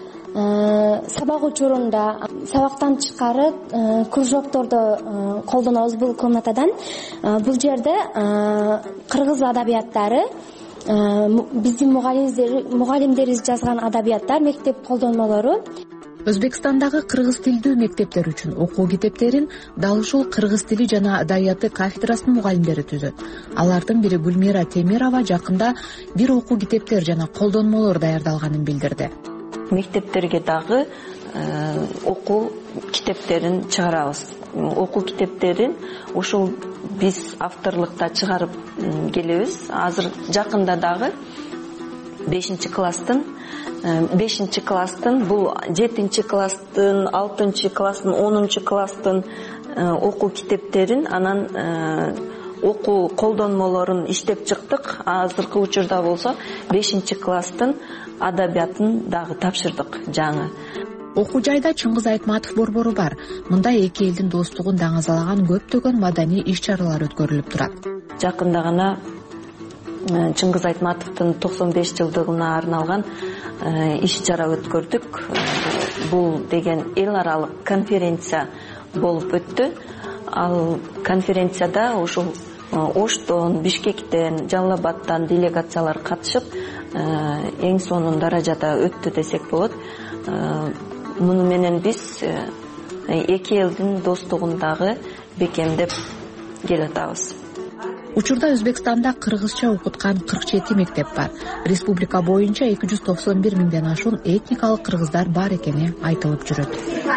сабак учурунда сабактан тышкары кружокторду колдонобуз. Бул комнатадан бул жерде кыргыз адабияттары, биздин мугалимдерибиз жазган адабияттар, мектеп колдонмолору. Өзбекстандагы кыргыз тилдүү мектептер үчүн окуу китептерин дал ушул кыргыз тили жана адабияты кафедрасынын мугалимдери түзөт. Алардын бири Гүлмира Темирова жакында бир окуу китептер жана колдонмолор даярдалганын билдирди. Мектептерге дагы окуу китептерин чыгарабыз. окуу китептерин ушул биз авторлукта чыгарып келебиз. Азыр жакында дагы бешинчи класстын бешинчи класстын бул жетинчи класстын алтынчы класстын онунчу класстын окуу китептерин анан окуу колдонмолорун иштеп чыктык. Азыркы учурда болсо бешинчи класстын адабиятын дагы тапшырдык жаңы. Окуу жайда Чыңгыз Айтматов борбору бар. Мында эки элдин достугун даңазалаган көптөгөн маданий иш-чаралар өткөрүлүп турат. Жакында гана Чыңгыз Айтматовдун токсон беш жылдыгына арналган иш-чара өткөрдүк. Бул деген эл аралык конференция болуп өттү. Ал конференцияда ушул Оштон, Бишкектен, Жалал Абадтан делегациялар катышып, эң сонун даражада өттү десек болот. Муну менен биз эки элдин достугундагы бекемдеп келатабыз. Учурда Өзбекстанда кыргызча окуткан кырк жети мектеп бар. Республика боюнча эки жүз токсон бир миңден ашуун этникалык кыргыздар бар экени айтылып жүрөт.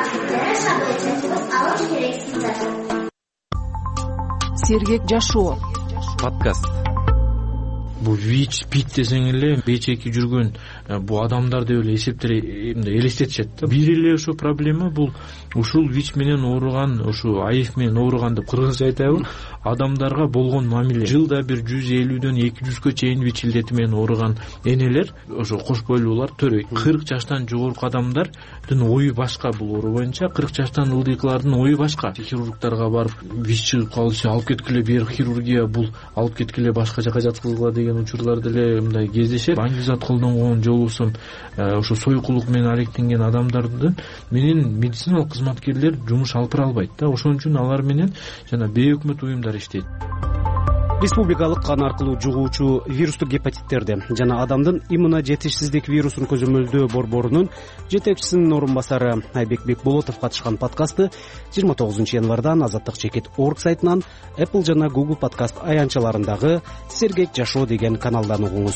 Сергек жашоо подкаст. Бул ВИЧ, ПИТ десең эле бечеки жүргөн бул адамдар деп эле эсептери элестетишет да. Бир эле ошо проблема бул ушул ВИЧ менен ооруган, ушу АИФ менен ооруган деп кыргызча айтайбы, адамдарга болгон мамиле. Жылда бир жүз элүүдөн эки жүзгө чейин ВИЧ илдети менен ооруган энелер, ошо кош бойлуулар төрөйт. кырк жаштан жогорку адамдардын ою башка бул оору боюнча, кырк жаштан ылдыйкылардын ою башка. Хирургдарга барып ВИЧ чыгып калышы, алып кеткиле бир хирургия бул, алып кеткиле башка жака жаткызгыла деген учурлар деле мындай кездешет. Баңгизат колдонгон жолусум ошо сойкулук менен алектенген адамдарды менен медициналык кызматкерлер жумуш алып бара албайт да. Ошон үчүн алар менен жана бейөкмөт уюмдар иштейт. Республикалык кан аркылуу жугуучу вирустук гепатиттерди жана адамдын иммуно жетишсиздик вирусун көзөмөлдөө борборунун жетекчисинин орун басары Айбек Бекболотов катышкан подкастты жыйырма тогузунчу январдан азаттык чекит точка орг сайтынан Apple жана Google подкаст аянтчаларындагы Сергек жашоо деген каналдан угуңуз.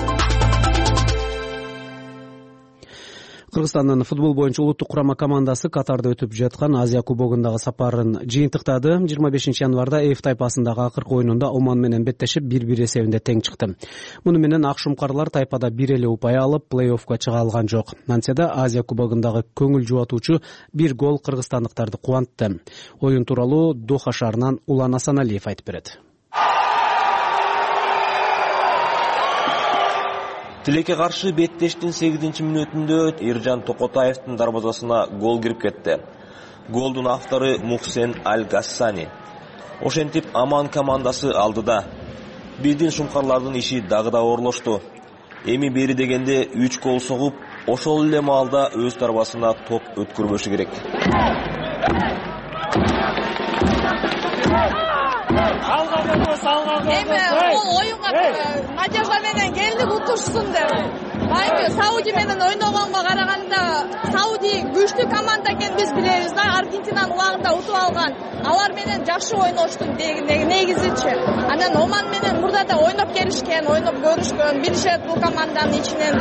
Кыргызстандын футбол боюнча улуттук курама командасы Катарда өтүп жаткан Азия кубогундагы сапарын жыйынтыктады. жыйырма бешинчи январда Эф тайпасындагы акыркы оюнунда Оман менен беттешип бир бир эсебинде тең чыкты. Муну менен ак шумкарлар тайпада бир эле упай алып, плей-оффко чыга алган жок. Антсе да Азия кубогундагы көңүл жубатуучу бир гол кыргызстандыктарды кубантты. Оюн тууралуу Доха шаарынан Улан Асаналиев айтып берет. Тилекке каршы беттештин сегизинчи мүнөтүндө Эржан Токотаевдин дарбазасына гол кирип кетти. Голдун автору Мухсен Аль-Гассани. Ошентип Аман командасы алдыда. Биздин шумкарлардын иши дагы да оорлошту. Эми бери дегенде үч гол согуп, ошол эле маалда өз дарбасына топ өткөрбөшү керек. Эми бул оюнга надежда менен келдик утушсун деп. Байки Сауди менен ойногонго караганда Сауди күчтүү команда экенин биз билебиз да. Аргентинанын убагында утуп алган. Алар менен жакшы ойношту негизичи. Анан Оман менен мурда да ойноп келишкен, ойноп көрүшкөн, билишет бул команданын ичинен.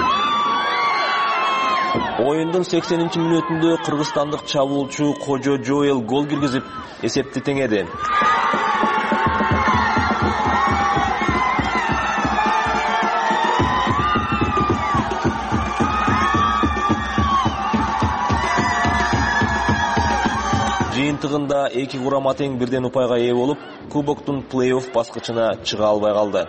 Оюндун сексенинчи мүнөтүндө кыргызстандык чабуулчу Кожо Жоэл гол киргизип, эсепти теңеди. Жыйынтыгында эки курама тең бирден упайга ээ болуп, кубоктун плей-офф баскычына чыга албай калды.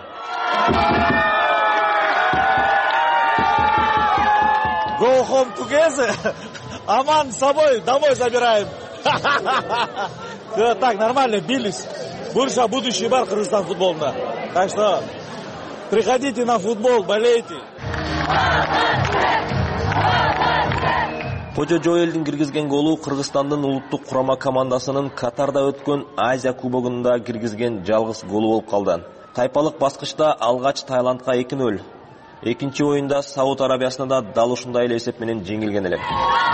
Go home together. Аман с собой домой забираем. Так, нормально, бились. Больше будущее бар Кыргызстан футболында. Так что приходите на футбол, болейте. Кожо Жоэлдин киргизген голу Кыргызстандын улуттук курама командасынын Катарда өткөн Азия кубогунда киргизген жалгыз голу болуп калды. Тайпалык баскычта алгач Таиландга эки нөл. Экинчи оюнда Сауд Арабиясына да дал ушундай эле эсеп менен жеңилген эле.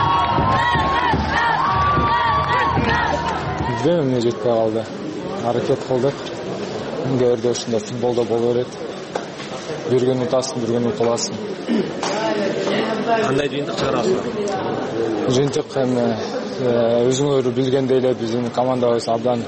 Билбейм эмне жетпей калды. Аракет кылдык. Кээ бирде ушундай футболдо боло берет. Бир күн утасың, бир күн утуласың. Кандай жыйынтык чыгарасыңар? жыйынтык эми өзүңөр билгендей эле биздин командабыз абдан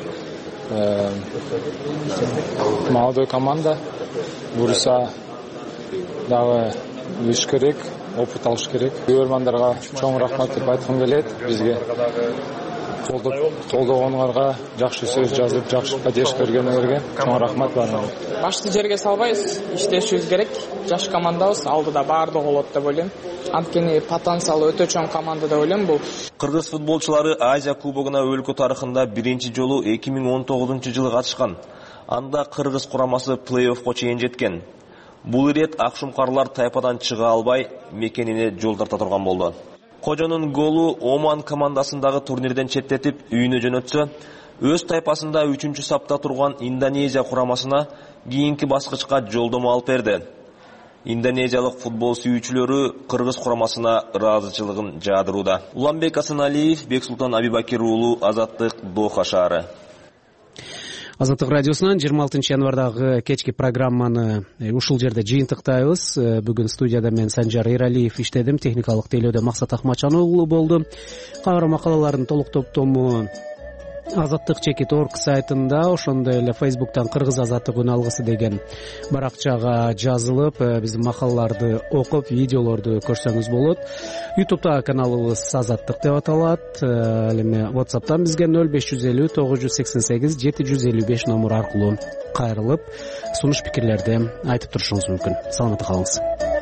молодой команда. Буюрса дагы өсүш керек, опыт алыш керек. Көрөрмандарга чоң рахмат деп айткым келет. Бизге колдогонуңарга, жакшы сөз жазып, жакшы поддержка бергениңерге чоң рахмат баарыңарга. Башты жерге салбайбыз, иштешибиз керек. Жаш командабыз, алдыда баардыгы болот деп ойлойм. Анткени потенциалы өтө чоң команда деп ойлойм бул. Кыргыз футболчулары Азия кубогуна өлкө тарыхында биринчи жолу эки миң он тогузунчу жылы катышкан. Анда кыргыз курамасы плей-оффко чейин жеткен. Бул ирет акшумкарлар тайпадан чыга албай, мекенине жол тарта турган болду. Кожонун голу Оман командасындагы турнирден четтетип үйүнө жөнөтсө, өз тайпасында үчүнчү сапта турган Индонезия курамасына кийинки баскычка жолдомо алып берди. Индонезиялык футбол сүйүүчүлөрү кыргыз курамасына ыраазычылыгын жаадырууда. Уланбек Асаналиев, Бексултан Абибакир уулу, Азаттык, Доха шаары. Азаттык радиосунан жыйырма алтынчы январдагы кечки программаны ушул жерде жыйынтыктайбыз. Бүгүн студияда мен Санжар Эралиев иштедим, техникалык тейлөөдө Максат Акмачан уулу болду. Кайра макалалардын толук топтому Азаттык чекит точка орг сайтында, ошондой эле Facebook'тан Кыргыз азаттык үн алгысы деген баракчага жазылып, биздин макалаларды окуп, видеолорду көрсөңүз болот. YouTube'да каналыбыз Азаттык деп аталат. Ал эми WhatsApp'тан бизге нөл беш жүз элүү тогуз жүз сексен сегиз жети жүз элүү беш номер аркылуу кайрылып, сунуш пикирлерди айтып турушуңуз мүмкүн. Саламатта калыңыз.